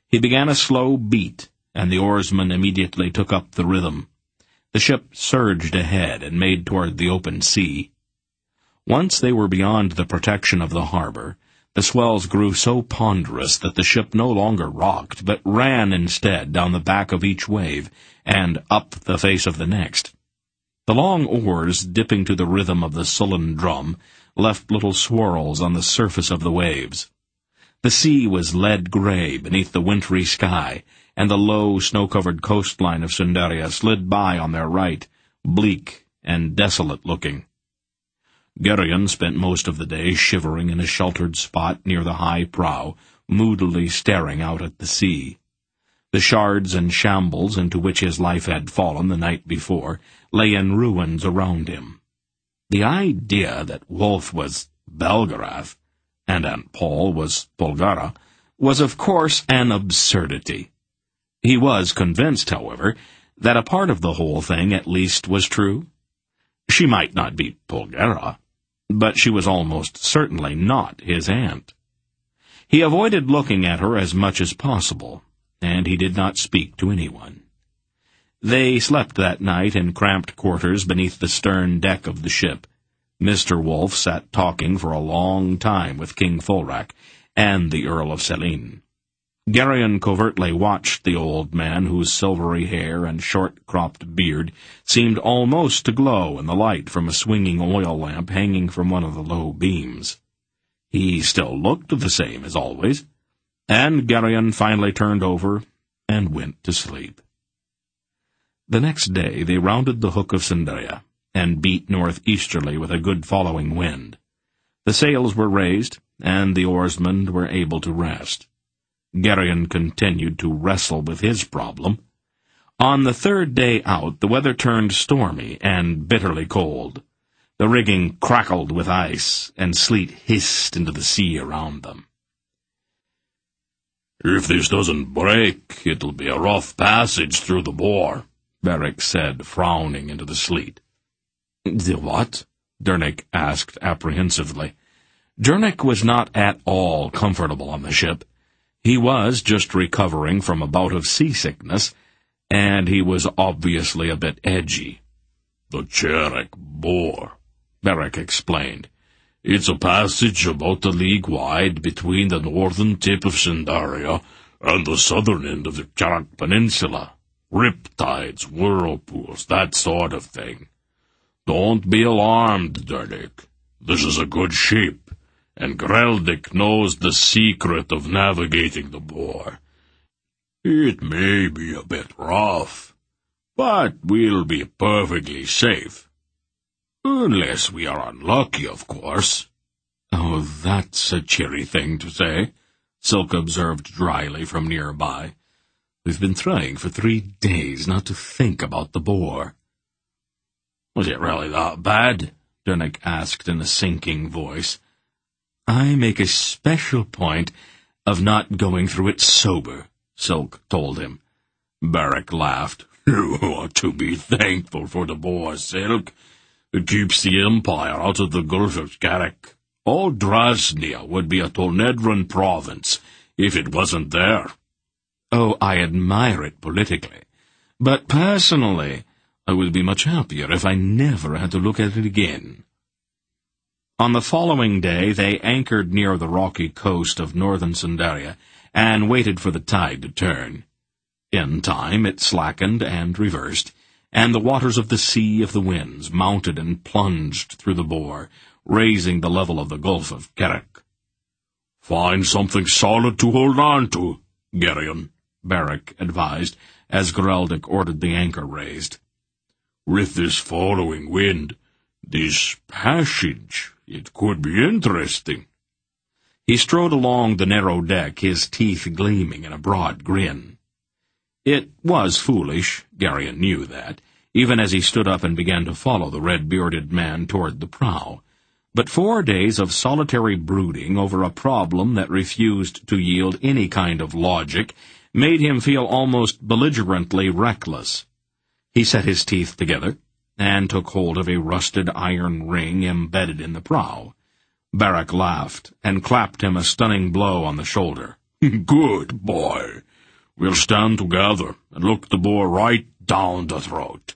Speaker 1: He began a slow beat, and the oarsman immediately took up the rhythm. The ship surged ahead and made toward the open sea. Once they were beyond the protection of the harbor, the swells grew so ponderous that the ship no longer rocked, but ran instead down the back of each wave and up the face of the next. The long oars, dipping to the rhythm of the sullen drum, left little swirls on the surface of the waves. The sea was lead-gray beneath the wintry sky, and the low, snow-covered coastline of Sundaria slid by on their right, bleak and desolate-looking. Geryon spent most of the day shivering in a sheltered spot near the high prow, moodily staring out at the sea. The shards and shambles into which his life had fallen the night before lay in ruins around him. The idea that Wolfe was Belgarath, and Aunt Paul was Polgara, was of course an absurdity. He was convinced, however, that a part of the whole thing at least was true. She might not be Polgara, but she was almost certainly not his aunt. He avoided looking at her as much as possible, and he did not speak to anyone. They slept that night in cramped quarters beneath the stern deck of the ship. Mr. Wolfe sat talking for a long time with King Fulrak and the Earl of Selene. Geryon covertly watched the old man, whose silvery hair and short-cropped beard seemed almost to glow in the light from a swinging oil lamp hanging from one of the low beams. He still looked the same as always, and Geryon finally turned over and went to sleep. The next day they rounded the hook of Sundaria and beat northeasterly with a good following wind. The sails were raised, and the oarsmen were able to rest. Geryon continued to wrestle with his problem. On the third day out, the weather turned stormy and bitterly cold. The rigging crackled with ice, and sleet hissed into the sea around them.
Speaker 2: "If this doesn't break, it'll be a rough passage through the bore," Beric said, frowning into the sleet.
Speaker 1: "The what?" Dernick asked apprehensively. Dernick was not at all comfortable on the ship. He was just recovering from a bout of seasickness, and he was obviously a bit edgy.
Speaker 2: "The Cherek Bore," Beric explained. "It's a passage about a league wide between the northern tip of Sundaria and the southern end of the Cherek Peninsula. Riptides, whirlpools, that sort of thing. Don't be alarmed, Dernick. This is a good ship, and Greldick knows the secret of navigating the bore. It may be a bit rough, but we'll be perfectly safe. Unless we are unlucky, of course."
Speaker 1: "Oh, that's a cheery thing to say," Silk observed dryly from nearby. "We've been trying for 3 days not to think about the bore."
Speaker 2: "Was it really that bad?"
Speaker 1: Dernick asked in a sinking voice. "I make a special point of not going through it sober," Silk told him.
Speaker 2: Beric laughed. "You ought to be thankful for the bore, Silk. It keeps the Empire out of the Gulf of Carrick. All Drasnia would be a Tolnedran province if it wasn't there."
Speaker 1: "Oh, I admire it politically, but personally I would be much happier if I never had to look at it again." On the following day they anchored near the rocky coast of northern Sundaria and waited for the tide to turn. In time it slackened and reversed, and the waters of the Sea of the Winds mounted and plunged through the bore, raising the level of the Gulf of Carrick.
Speaker 2: "Find something solid to hold on to, Geryon,"
Speaker 1: Beric advised, as Greldick ordered the anchor raised.
Speaker 2: "With this following wind, this passage, it could be interesting."
Speaker 1: He strode along the narrow deck, his teeth gleaming in a broad grin. It was foolish, Geryon knew that, even as he stood up and began to follow the red-bearded man toward the prow. But 4 days of solitary brooding over a problem that refused to yield any kind of logic made him feel almost belligerently reckless. He set his teeth together and took hold of a rusted iron ring embedded in the prow. Beric laughed and clapped him a stunning blow on the shoulder.
Speaker 2: "Good boy. We'll stand together and look the boar right down the throat."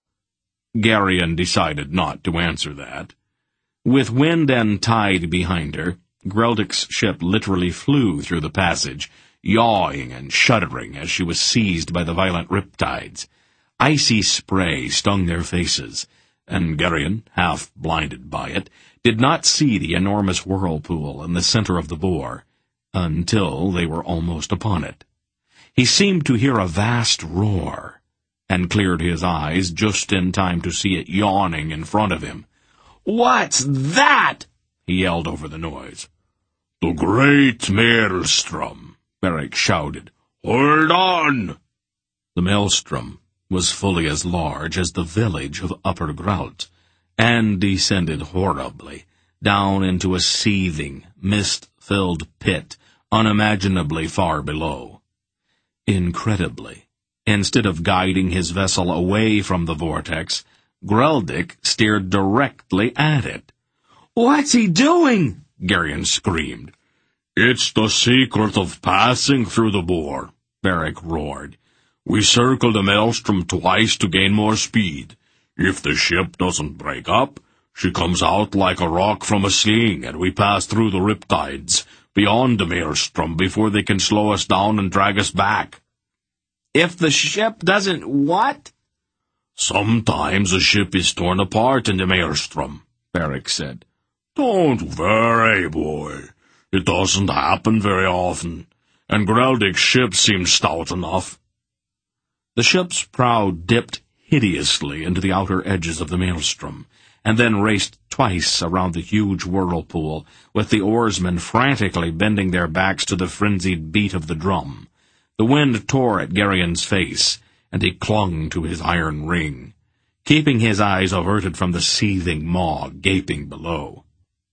Speaker 1: Geryon decided not to answer that. With wind and tide behind her, Greldic's ship literally flew through the passage, yawing and shuddering as she was seized by the violent riptides. Icy spray stung their faces, and Geryon, half blinded by it, did not see the enormous whirlpool in the center of the bore, until they were almost upon it. He seemed to hear a vast roar, and cleared his eyes just in time to see it yawning in front of him. "What's that?" he yelled over the noise.
Speaker 2: "The great Maelstrom," Beric shouted. "Hold on!"
Speaker 1: The Maelstrom was fully as large as the village of Upper Grault, and descended horribly down into a seething, mist-filled pit unimaginably far below. Incredibly, instead of guiding his vessel away from the vortex, Greldic steered directly at it. "What's he doing?" Geryon screamed.
Speaker 2: "It's the secret of passing through the bore," Beric roared. "We circle the Maelstrom twice to gain more speed. If the ship doesn't break up, she comes out like a rock from a sling, and we pass through the riptides, beyond the Maelstrom, before they can slow us down and drag us back."
Speaker 4: "If the ship doesn't what?"
Speaker 2: "Sometimes a ship is torn apart in the Maelstrom," Beric said. "Don't worry, boy. It doesn't happen very often, and Greldic's ship seems stout enough."
Speaker 1: The ship's prow dipped hideously into the outer edges of the Maelstrom, and then raced twice around the huge whirlpool, with the oarsmen frantically bending their backs to the frenzied beat of the drum. The wind tore at Geryon's face, and he clung to his iron ring, keeping his eyes averted from the seething maw gaping below.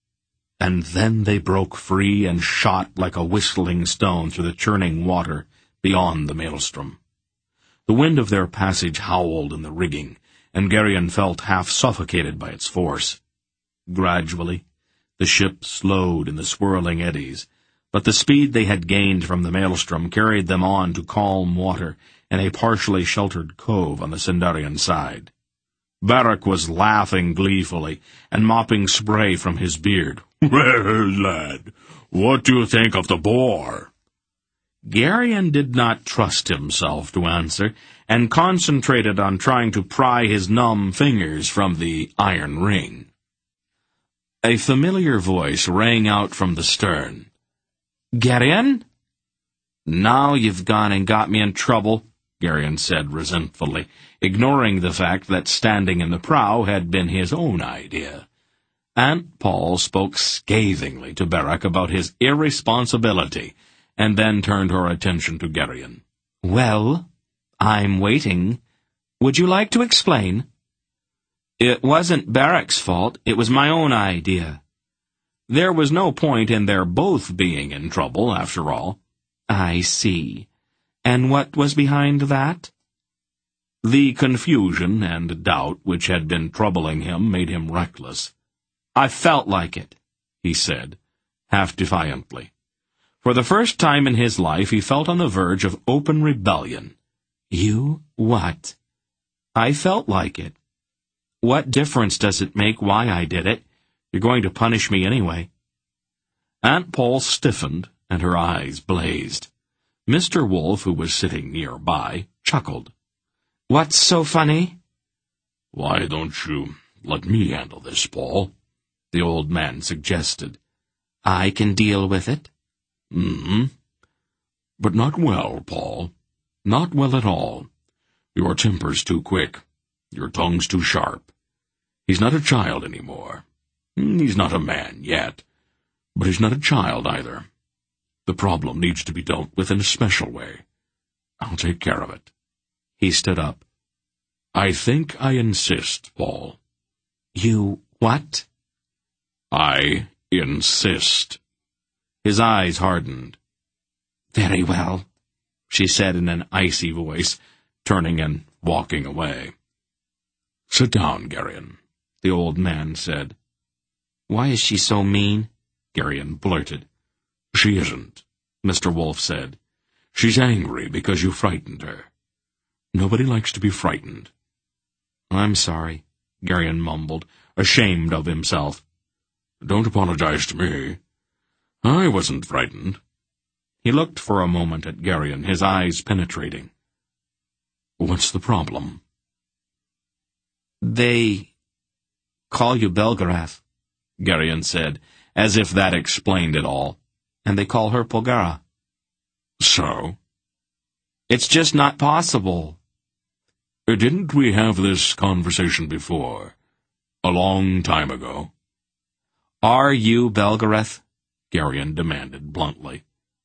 Speaker 1: And then they broke free and shot like a whistling stone through the churning water beyond the Maelstrom. The wind of their passage howled in the rigging, and Geryon felt half suffocated by its force. Gradually, the ship slowed in the swirling eddies, but the speed they had gained from the Maelstrom carried them on to calm water in a partially sheltered cove on the Sindarian side. Beric was laughing gleefully and mopping spray from his beard.
Speaker 2: "Well, lad, what do you think of the boar?"
Speaker 1: Geryon did not trust himself to answer, and concentrated on trying to pry his numb fingers from the iron ring. A familiar voice rang out from the stern. "Geryon?" "Now you've gone and got me in trouble," Geryon said resentfully, ignoring the fact that standing in the prow had been his own idea. Aunt Paul spoke scathingly to Beric about his irresponsibility, and then turned her attention to Geryon. "Well, I'm waiting. Would you like to explain?" "It wasn't Beric's fault. It was my own idea." There was no point in their both being in trouble, after all. "I see. And what was behind that?" The confusion and doubt which had been troubling him made him reckless. "I felt like it," he said, half defiantly. For the first time in his life he felt on the verge of open rebellion. "You what?" "I felt like it. What difference does it make why I did it? You're going to punish me anyway." Aunt Paul stiffened, and her eyes blazed. Mr. Wolf, who was sitting nearby, chuckled. "What's so funny?"
Speaker 2: "Why don't you let me handle this, Paul?" the old man suggested.
Speaker 1: "I can deal with it."
Speaker 2: "Mm-hmm. But not well, Paul. Not well at all. Your temper's too quick. Your tongue's too sharp. He's not a child anymore. He's not a man yet, but he's not a child either. The problem needs to be dealt with in a special way. I'll take care of it." He stood up. "I think I insist, Paul."
Speaker 1: "You what?"
Speaker 2: "I insist."
Speaker 1: His eyes hardened.
Speaker 4: "Very well,"
Speaker 1: she said in an icy voice, turning and walking away.
Speaker 2: "Sit down, Geryon," the old man said.
Speaker 4: "Why is she so mean?"
Speaker 1: Geryon blurted.
Speaker 2: "She isn't,"
Speaker 1: Mr. Wolf said.
Speaker 2: She's angry because you frightened her. Nobody likes to be frightened."
Speaker 1: "I'm sorry," Geryon mumbled, ashamed of himself.
Speaker 2: "Don't apologize to me. I wasn't frightened."
Speaker 1: He looked for a moment at Geryon, his eyes penetrating.
Speaker 2: "What's the problem?"
Speaker 4: "They call you Belgarath," Geryon said, as if that explained it all. "And they call her Polgara."
Speaker 2: "So?"
Speaker 4: "It's just not possible."
Speaker 2: "Didn't we have this conversation before? A long time ago?"
Speaker 4: "Are you Belgarath?"
Speaker 1: Geryon demanded bluntly.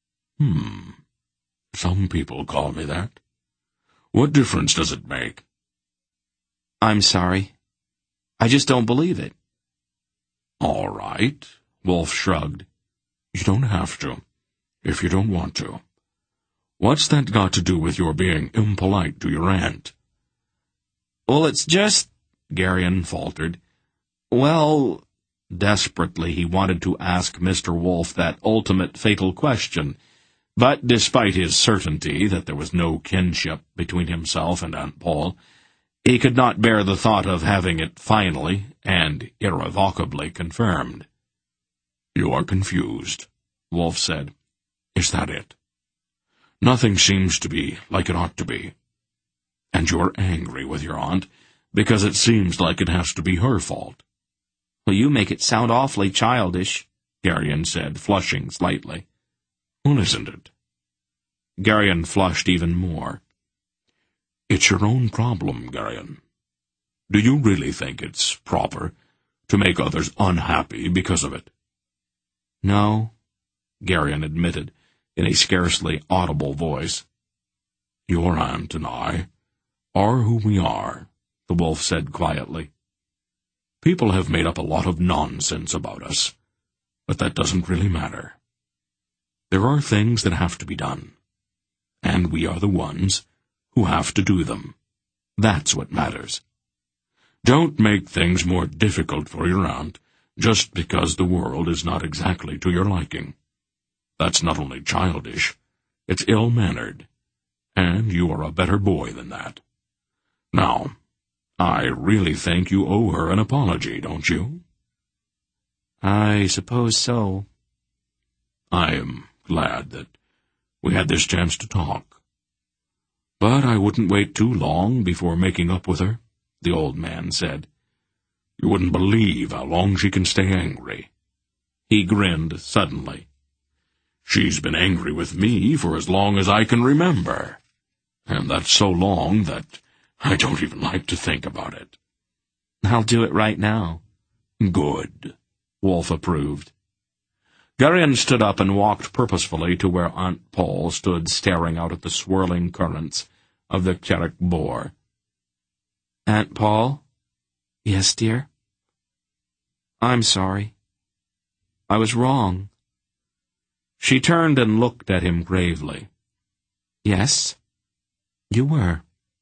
Speaker 2: Some people call me that. What difference does it make?"
Speaker 4: "I'm sorry. I just don't believe it."
Speaker 2: "All right," Wolf shrugged. "You don't have to, if you don't want to. What's that got to do with your being impolite to your aunt?"
Speaker 4: "Well, it's just,"
Speaker 1: Geryon faltered.
Speaker 4: "Well,"
Speaker 1: desperately he wanted to ask Mr. Wolf that ultimate fatal question, but despite his certainty that there was no kinship between himself and Aunt Paul, he could not bear the thought of having it finally and irrevocably confirmed.
Speaker 2: "You are confused," Wolf said. "Is that it? Nothing seems to be like it ought to be. And you're angry with your aunt because it seems like it has to be her fault."
Speaker 4: "Well, you make it sound awfully childish," Geryon said, flushing slightly.
Speaker 2: "Well, isn't it?"
Speaker 1: Geryon flushed even more.
Speaker 2: "It's your own problem, Geryon. Do you really think it's proper to make others unhappy because of it?"
Speaker 1: "No," Geryon admitted, in a scarcely audible voice.
Speaker 2: "Your aunt and I are who we are," the wolf said quietly. "People have made up a lot of nonsense about us, but that doesn't really matter. There are things that have to be done, and we are the ones who have to do them. That's what matters. Don't make things more difficult for your aunt just because the world is not exactly to your liking. That's not only childish, it's ill-mannered, and you are a better boy than that. Now, I really think you owe her an apology, don't you?"
Speaker 4: "I suppose so."
Speaker 2: "I am glad that we had this chance to talk. But I wouldn't wait too long before making up with her," the old man said. "You wouldn't believe how long she can stay angry." He grinned suddenly. "She's been angry with me for as long as I can remember, and that's so long that I don't even like to think about it."
Speaker 4: "I'll do it right now."
Speaker 2: "Good," Wolf approved.
Speaker 1: Geryon stood up and walked purposefully to where Aunt Paul stood staring out at the swirling currents of the Carrick Bore.
Speaker 4: "Aunt Paul?"
Speaker 5: "Yes, dear?"
Speaker 4: "I'm sorry. I was wrong." She turned and looked at him gravely.
Speaker 5: "Yes, you were."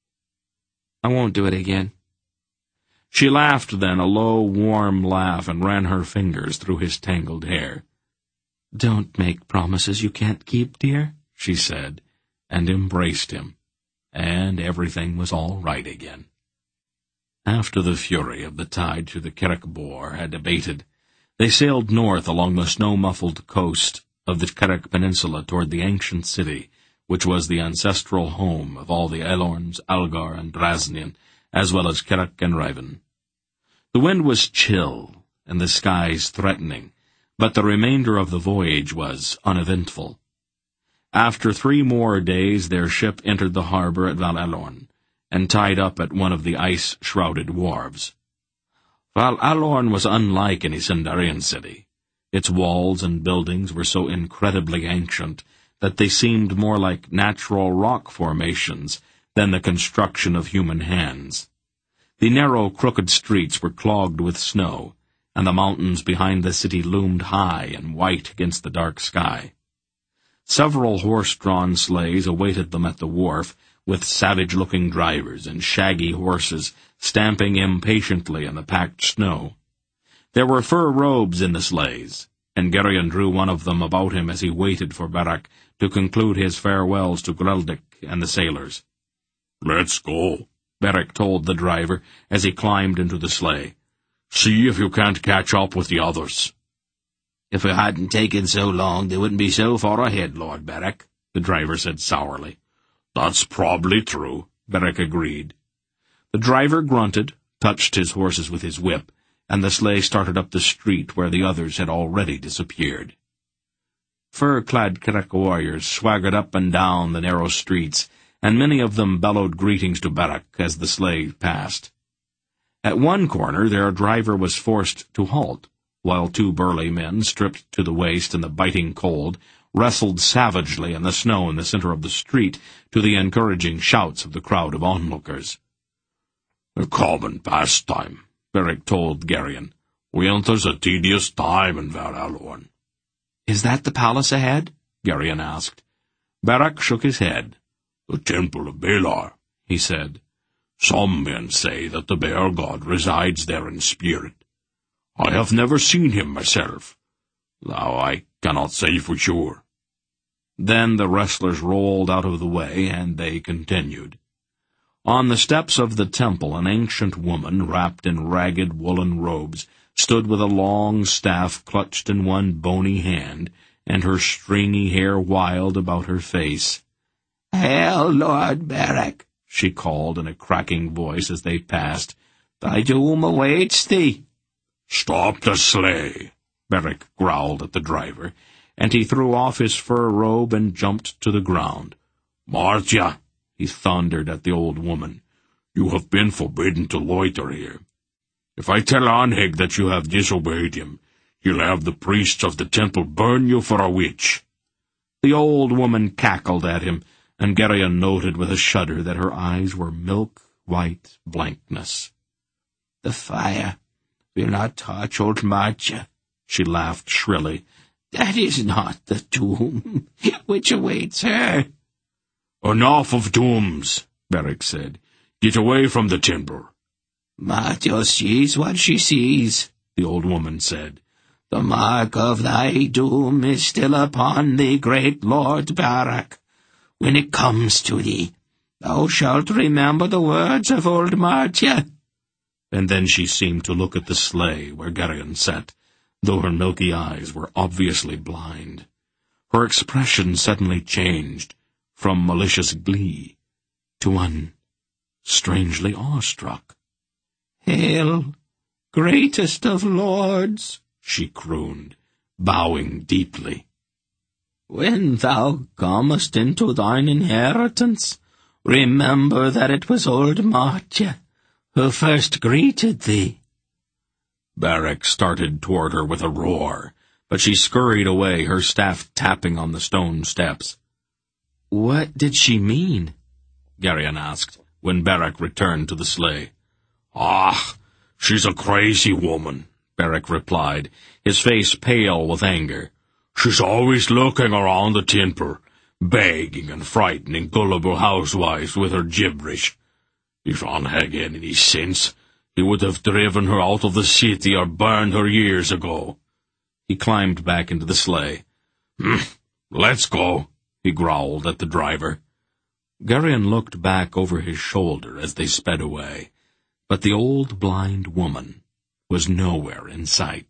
Speaker 4: "I won't do it again." She laughed then, a low, warm laugh, and ran her fingers through his tangled hair.
Speaker 5: "Don't make promises you can't keep, dear,"
Speaker 4: she said, and embraced him, and everything was all right again. After the fury of the tide through the Carrick Bore had abated, they sailed north along the snow-muffled coast of the Carrick Peninsula toward the ancient city, which was the ancestral home of all the Aelorns, Algar, and Drasnian, as well as Carrick and Riven. The wind was chill, and the skies threatening, but the remainder of the voyage was uneventful. After 3 more days their ship entered the harbor at Val Alorn, and tied up at one of the ice-shrouded wharves. Val Alorn was unlike any Sindarian city. Its walls and buildings were so incredibly ancient that they seemed more like natural rock formations than the construction of human hands. The narrow, crooked streets were clogged with snow, and the mountains behind the city loomed high and white against the dark sky. Several horse-drawn sleighs awaited them at the wharf, with savage-looking drivers and shaggy horses stamping impatiently in the packed snow. There were fur robes in the sleighs,
Speaker 1: and Geryon drew one of them about him as he waited for Beric to conclude his farewells to Greldic and the sailors.
Speaker 2: "Let's go,"
Speaker 1: Beric told the driver as he climbed into the sleigh.
Speaker 2: "See if you can't catch up with the others."
Speaker 3: "If it hadn't taken so long, they wouldn't be so far ahead, Lord Beric,"
Speaker 1: the driver said sourly.
Speaker 2: "That's probably true,"
Speaker 1: Beric agreed. The driver grunted, touched his horses with his whip, and the sleigh started up the street where the others had already disappeared. Fur-clad Carrick warriors swaggered up and down the narrow streets, and many of them bellowed greetings to Beric as the sleigh passed. At one corner their driver was forced to halt, while two burly men, stripped to the waist in the biting cold, wrestled savagely in the snow in the center of the street to the encouraging shouts of the crowd of onlookers.
Speaker 2: "A common pastime," Beric told Geryon. "Winter's a tedious time in Val Alorn."
Speaker 1: "Is that the palace ahead?" Geryon asked. Beric shook his head.
Speaker 2: "The Temple of Balar," he said. "Some men say that the bear god resides there in spirit. I have never seen him myself, though I cannot say for sure."
Speaker 1: Then the wrestlers rolled out of the way, and they continued. On the steps of the temple, an ancient woman, wrapped in ragged woolen robes, stood with a long staff clutched in one bony hand, and her stringy hair wild about her face.
Speaker 3: "Hail, Lord Beric," she
Speaker 1: called in a cracking voice as they passed. "Thy doom awaits thee."
Speaker 2: "Stop the sleigh,"
Speaker 1: Beric growled at the driver, and he threw off his fur robe and jumped to the ground.
Speaker 2: "Martia,"
Speaker 1: he thundered at the old woman,
Speaker 2: "you have been forbidden to loiter here. If I tell Anheg that you have disobeyed him, he'll have the priests of the temple burn you for a witch."
Speaker 1: The old woman cackled at him, and Geryon noted with a shudder that her eyes were milk-white blankness.
Speaker 3: "The fire will not touch old Martia,"
Speaker 1: she laughed shrilly.
Speaker 3: "That is not the doom which awaits her."
Speaker 2: "Enough of dooms," Beric said. "Get away from the temple."
Speaker 3: "Martia sees what she sees," the old woman said. "The mark of thy doom is still upon thee, great Lord Beric. When it comes to thee, thou shalt remember the words of old Martia."
Speaker 1: And then she seemed to look at the sleigh where Geryon sat, though her milky eyes were obviously blind. Her expression suddenly changed from malicious glee to one strangely awestruck.
Speaker 3: "Hail, greatest of lords,"
Speaker 1: she crooned, bowing deeply.
Speaker 3: "When thou comest into thine inheritance, remember that it was old Martia who first greeted thee."
Speaker 1: Beric started toward her with a roar, but she scurried away, her staff tapping on the stone steps.
Speaker 5: "What did she mean?"
Speaker 1: Geryon asked, when Beric returned to the sleigh.
Speaker 2: "Ah, she's a crazy woman,"
Speaker 1: Beric replied, his face pale with anger.
Speaker 2: "She's always looking around the temple, begging and frightening gullible housewives with her gibberish. If Anheg had any sense, he would have driven her out of the city or burned her years ago."
Speaker 1: He climbed back into the sleigh.
Speaker 2: "Let's go,"
Speaker 1: he growled at the driver. Geryon looked back over his shoulder as they sped away, but the old blind woman was nowhere in sight.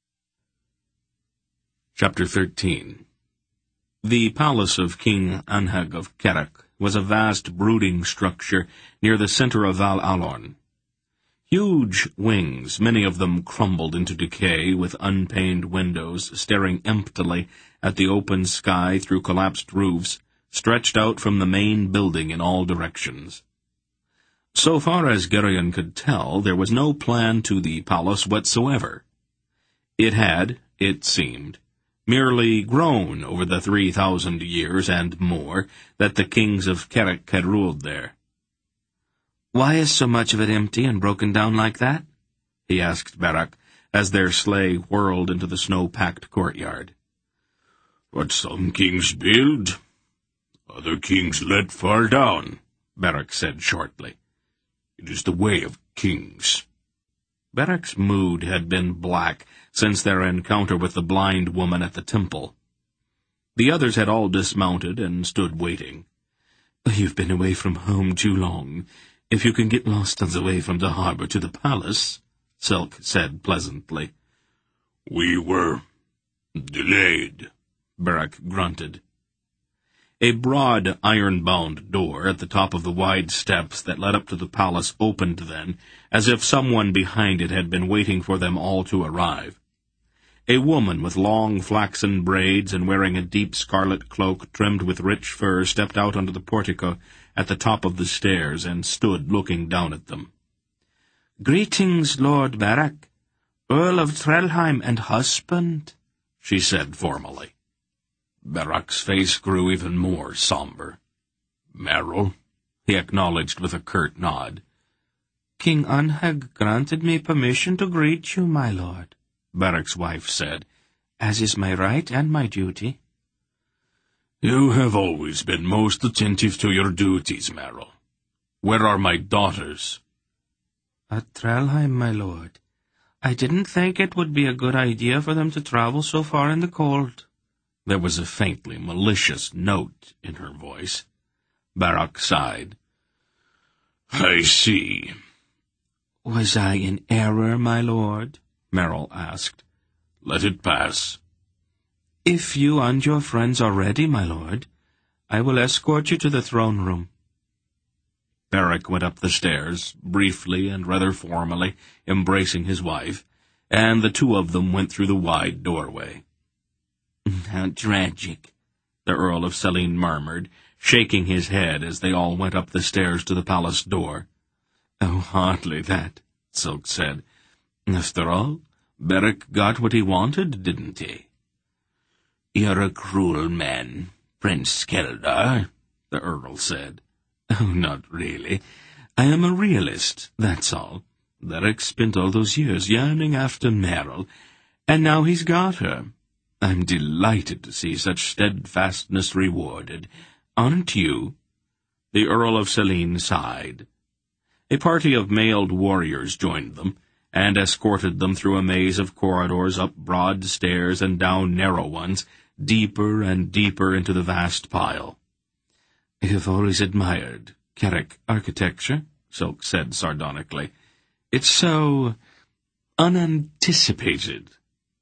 Speaker 1: Chapter 13. The palace of King Anheg of Carrick was a vast brooding structure near the center of Val Alorn. Huge wings, many of them crumbled into decay, with unpaned windows staring emptily at the open sky through collapsed roofs, stretched out from the main building in all directions. So far as Geryon could tell, there was no plan to the palace whatsoever. It had, it seemed, merely grown over the 3,000 years and more that the kings of Carrick had ruled there.
Speaker 5: "Why is so much of it empty and broken down like that?"
Speaker 1: he asked Beric, as their sleigh whirled into the snow-packed courtyard.
Speaker 2: "What some kings build, other kings let fall down," Beric said shortly. "It is the way of kings."
Speaker 1: Beric's mood had been black since their encounter with the blind woman at the temple. The others had all dismounted and stood waiting.
Speaker 4: "You've been away from home too long. If you can get lost on the way from the harbor to the palace,"
Speaker 1: Silk said pleasantly.
Speaker 2: "We were delayed,"
Speaker 1: Beric grunted. A broad, iron-bound door at the top of the wide steps that led up to the palace opened then, as if someone behind it had been waiting for them all to arrive. A woman with long flaxen braids and wearing a deep scarlet cloak trimmed with rich fur stepped out onto the portico at the top of the stairs and stood looking down at them.
Speaker 4: "Greetings, Lord Beric, Earl of Trelheim and husband," she said formally.
Speaker 1: Beric's face grew even more somber.
Speaker 2: "Merrill,"
Speaker 1: he acknowledged with a curt nod.
Speaker 4: "King Anheg granted me permission to greet you, my lord,"
Speaker 1: Beric's wife said,
Speaker 4: "as is my right and my duty."
Speaker 2: "You have always been most attentive to your duties, Merrill. Where are my daughters?"
Speaker 4: "At Trelheim, my lord. I didn't think it would be a good idea for them to travel so far in the cold."
Speaker 1: There was a faintly malicious note in her voice. Beric sighed.
Speaker 2: "I see."
Speaker 4: "Was I in error, my lord?"
Speaker 1: Merrill asked.
Speaker 2: "Let it pass."
Speaker 4: "If you and your friends are ready, my lord, I will escort you to the throne room."
Speaker 1: Beric went up the stairs, briefly and rather formally, embracing his wife, and the two of them went through the wide doorway.
Speaker 4: "How tragic,"
Speaker 1: the Earl of Selene murmured, shaking his head as they all went up the stairs to the palace door.
Speaker 4: "Oh, hardly that,"
Speaker 1: Silk said. "After all, Beric got what he wanted, didn't he?"
Speaker 3: "You're a cruel man, Prince Keldar,"
Speaker 1: the Earl said.
Speaker 4: "Oh, not really. I am a realist, that's all. Beric spent all those years yearning after Merrill, and now he's got her. I'm delighted to see such steadfastness rewarded. Aren't you?"
Speaker 1: The Earl of Selene sighed. A party of mailed warriors joined them, and escorted them through a maze of corridors, up broad stairs and down narrow ones, deeper and deeper into the vast pile.
Speaker 4: "I've always admired Carrick architecture," Silk said sardonically. "It's so unanticipated."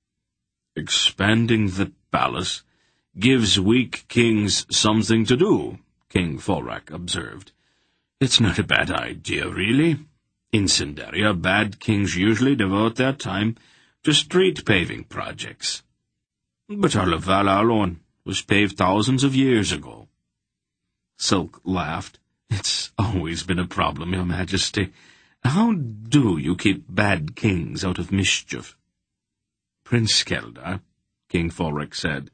Speaker 2: "Expanding the palace gives weak kings something to do," King Folrak observed. "It's not a bad idea, really. In Cinderia, bad kings usually devote their time to street paving projects. But our Val Alone was paved thousands of years ago."
Speaker 1: Silk laughed. "It's always been a problem, Your Majesty. How do you keep bad kings out of mischief?"
Speaker 4: "Prince Keldar," King Folrak said,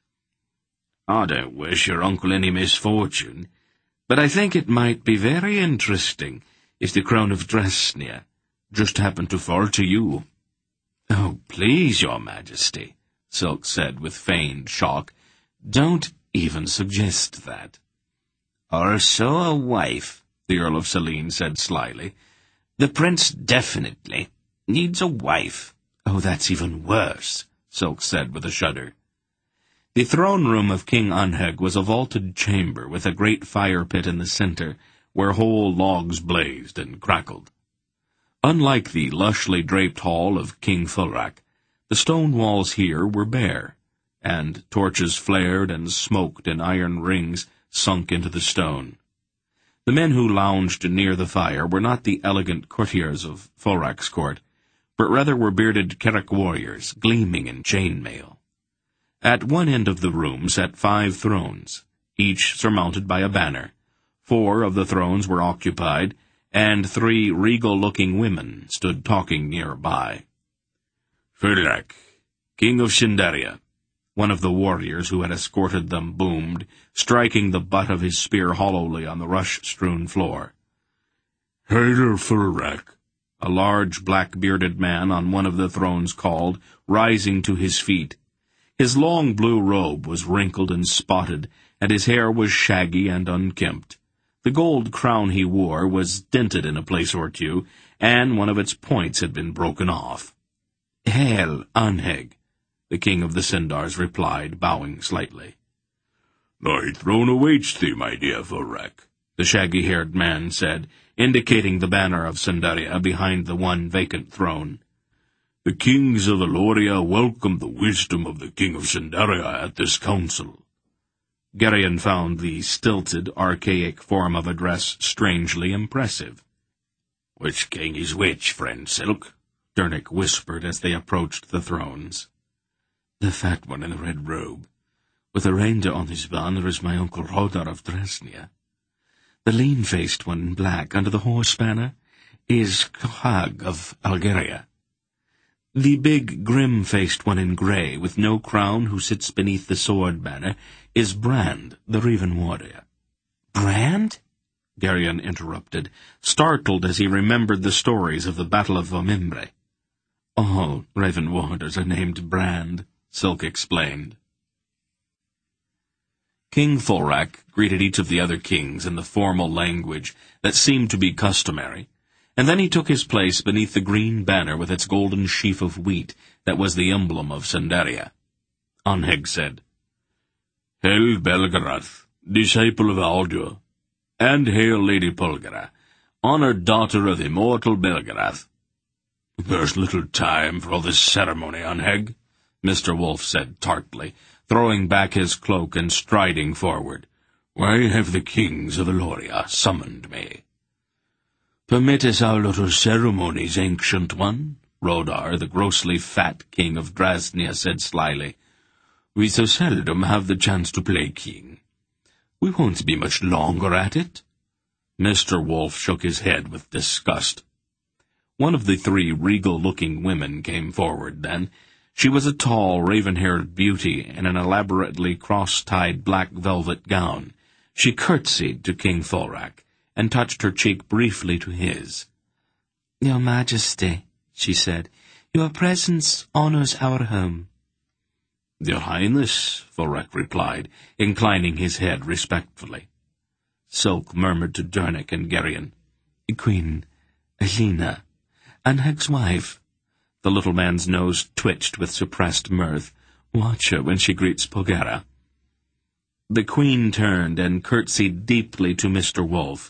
Speaker 2: "I don't wish your uncle any misfortune,
Speaker 4: but I think it might be very interesting if the crown of Dresnia just happened to fall to you."
Speaker 1: "Oh, please, Your Majesty," Silk said with feigned shock. "Don't even suggest that."
Speaker 3: "Also a wife," the Earl of Selene said slyly. "The prince definitely needs a wife."
Speaker 1: "Oh, that's even worse," Silk said with a shudder. The throne room of King Anheg was a vaulted chamber with a great fire pit in the center, where whole logs blazed and crackled. Unlike the lushly draped hall of King Folrak, the stone walls here were bare, and torches flared and smoked in iron rings sunk into the stone. The men who lounged near the fire were not the elegant courtiers of Folrak's court, but rather were bearded Carrick warriors, gleaming in chainmail. At one end of the room sat 5 thrones, each surmounted by a banner. 4 of the thrones were occupied, and 3 regal-looking women stood talking nearby.
Speaker 2: "Folrak, King of Cinderia,"
Speaker 1: one of the warriors who had escorted them boomed, striking the butt of his spear hollowly on the rush-strewn floor.
Speaker 2: "Hail Folrak,"
Speaker 1: a large black-bearded man on one of the thrones called, rising to his feet. His long blue robe was wrinkled and spotted, and his hair was shaggy and unkempt. The gold crown he wore was dented in a place or two, and one of its points had been broken off. "Hail, Anheg," the king of the Sindars replied, bowing slightly.
Speaker 2: "Thy throne awaits thee, my dear Thorak,"
Speaker 1: the shaggy-haired man said, indicating the banner of Sindaria behind the one vacant throne.
Speaker 2: "The kings of Eloria welcome the wisdom of the king of Sindaria at this council."
Speaker 1: Geryon found the stilted, archaic form of address strangely impressive.
Speaker 2: "Which king is which, friend Silk?"
Speaker 1: Dernick whispered as they approached the thrones.
Speaker 5: "The fat one in the red robe. With a reindeer on his banner is my uncle Rodar of Dresnia. The lean-faced one in black under the horse banner is Khag of Algeria. The big, grim-faced one in grey, with no crown, who sits beneath the sword banner, is Brand, the Raven warrior."
Speaker 4: "Brand?"
Speaker 1: Geryon interrupted, startled as he remembered the stories of the Battle of Vomimbre.
Speaker 5: "All Raven warriors are named Brand," Silk explained.
Speaker 1: King Thorak greeted each of the other kings in the formal language that seemed to be customary, and then he took his place beneath the green banner with its golden sheaf of wheat that was the emblem of Sindaria.
Speaker 5: Anheg said,
Speaker 2: "Hail, Belgarath, disciple of Aldur, and hail, Lady Pulgara, honored daughter of immortal Belgarath."
Speaker 5: "There's little time for all this ceremony, Anheg," Mr. Wolf said tartly, throwing back his cloak and striding forward. "Why have the kings of Eloria summoned me?"
Speaker 2: "Permit us our little ceremonies, ancient one," Rodar, the grossly fat king of Drasnia, said slyly. "We so seldom have the chance to play king. We won't be much longer at it."
Speaker 1: Mr. Wolf shook his head with disgust. One of the three regal-looking women came forward then. She was a tall, raven-haired beauty in an elaborately cross-tied black velvet gown. She curtsied to King Thorak, and touched her cheek briefly to his.
Speaker 4: "Your Majesty," she said, "your presence honors our home."
Speaker 1: "Your Highness," Thorak replied, inclining his head respectfully.
Speaker 5: Silk murmured to Dernick and Geryon, "Queen Alina, Anheg's wife." The little man's nose twitched with suppressed mirth. "Watch her when she greets Pulgara."
Speaker 1: The queen turned and curtsied deeply to Mr. Wolf.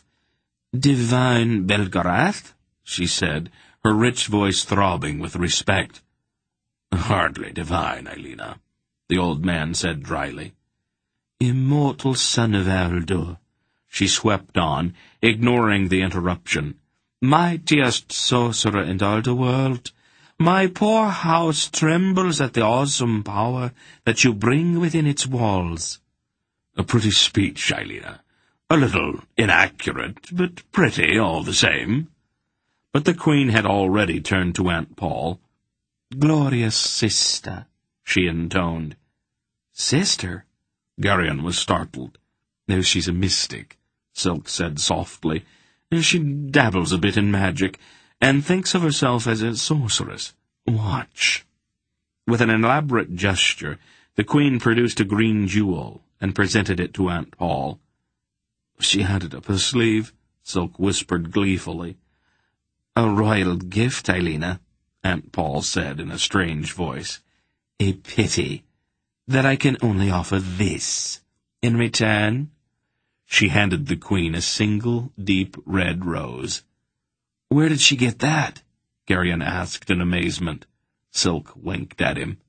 Speaker 4: "Divine Belgarath?"
Speaker 1: she said, her rich voice throbbing with respect.
Speaker 2: "Hardly divine, Alina," the old man said dryly.
Speaker 4: "Immortal son of Aldur,"
Speaker 1: she swept on, ignoring the interruption.
Speaker 4: "Mightiest sorcerer in all the world. My poor house trembles at the awesome power that you bring within its walls."
Speaker 2: "A pretty speech, Alina. A little inaccurate, but pretty all the same."
Speaker 1: But the queen had already turned to Aunt Paul.
Speaker 4: "Glorious sister,"
Speaker 1: she intoned.
Speaker 4: "Sister?"
Speaker 1: Geryon was startled.
Speaker 5: "No, she's a mystic,"
Speaker 1: Silk said softly. "She dabbles a bit in magic, and thinks of herself as a sorceress. Watch." With an elaborate gesture, the queen produced a green jewel and presented it to Aunt Paul.
Speaker 5: "She had it up her sleeve,"
Speaker 1: Silk whispered gleefully.
Speaker 4: "A royal gift, Alina,"
Speaker 1: Aunt Paul said in a strange voice.
Speaker 4: "A pity that I can only offer this in return."
Speaker 1: She handed the queen a single, deep red rose.
Speaker 4: "Where did she get that?"
Speaker 1: Geryon asked in amazement. Silk winked at him.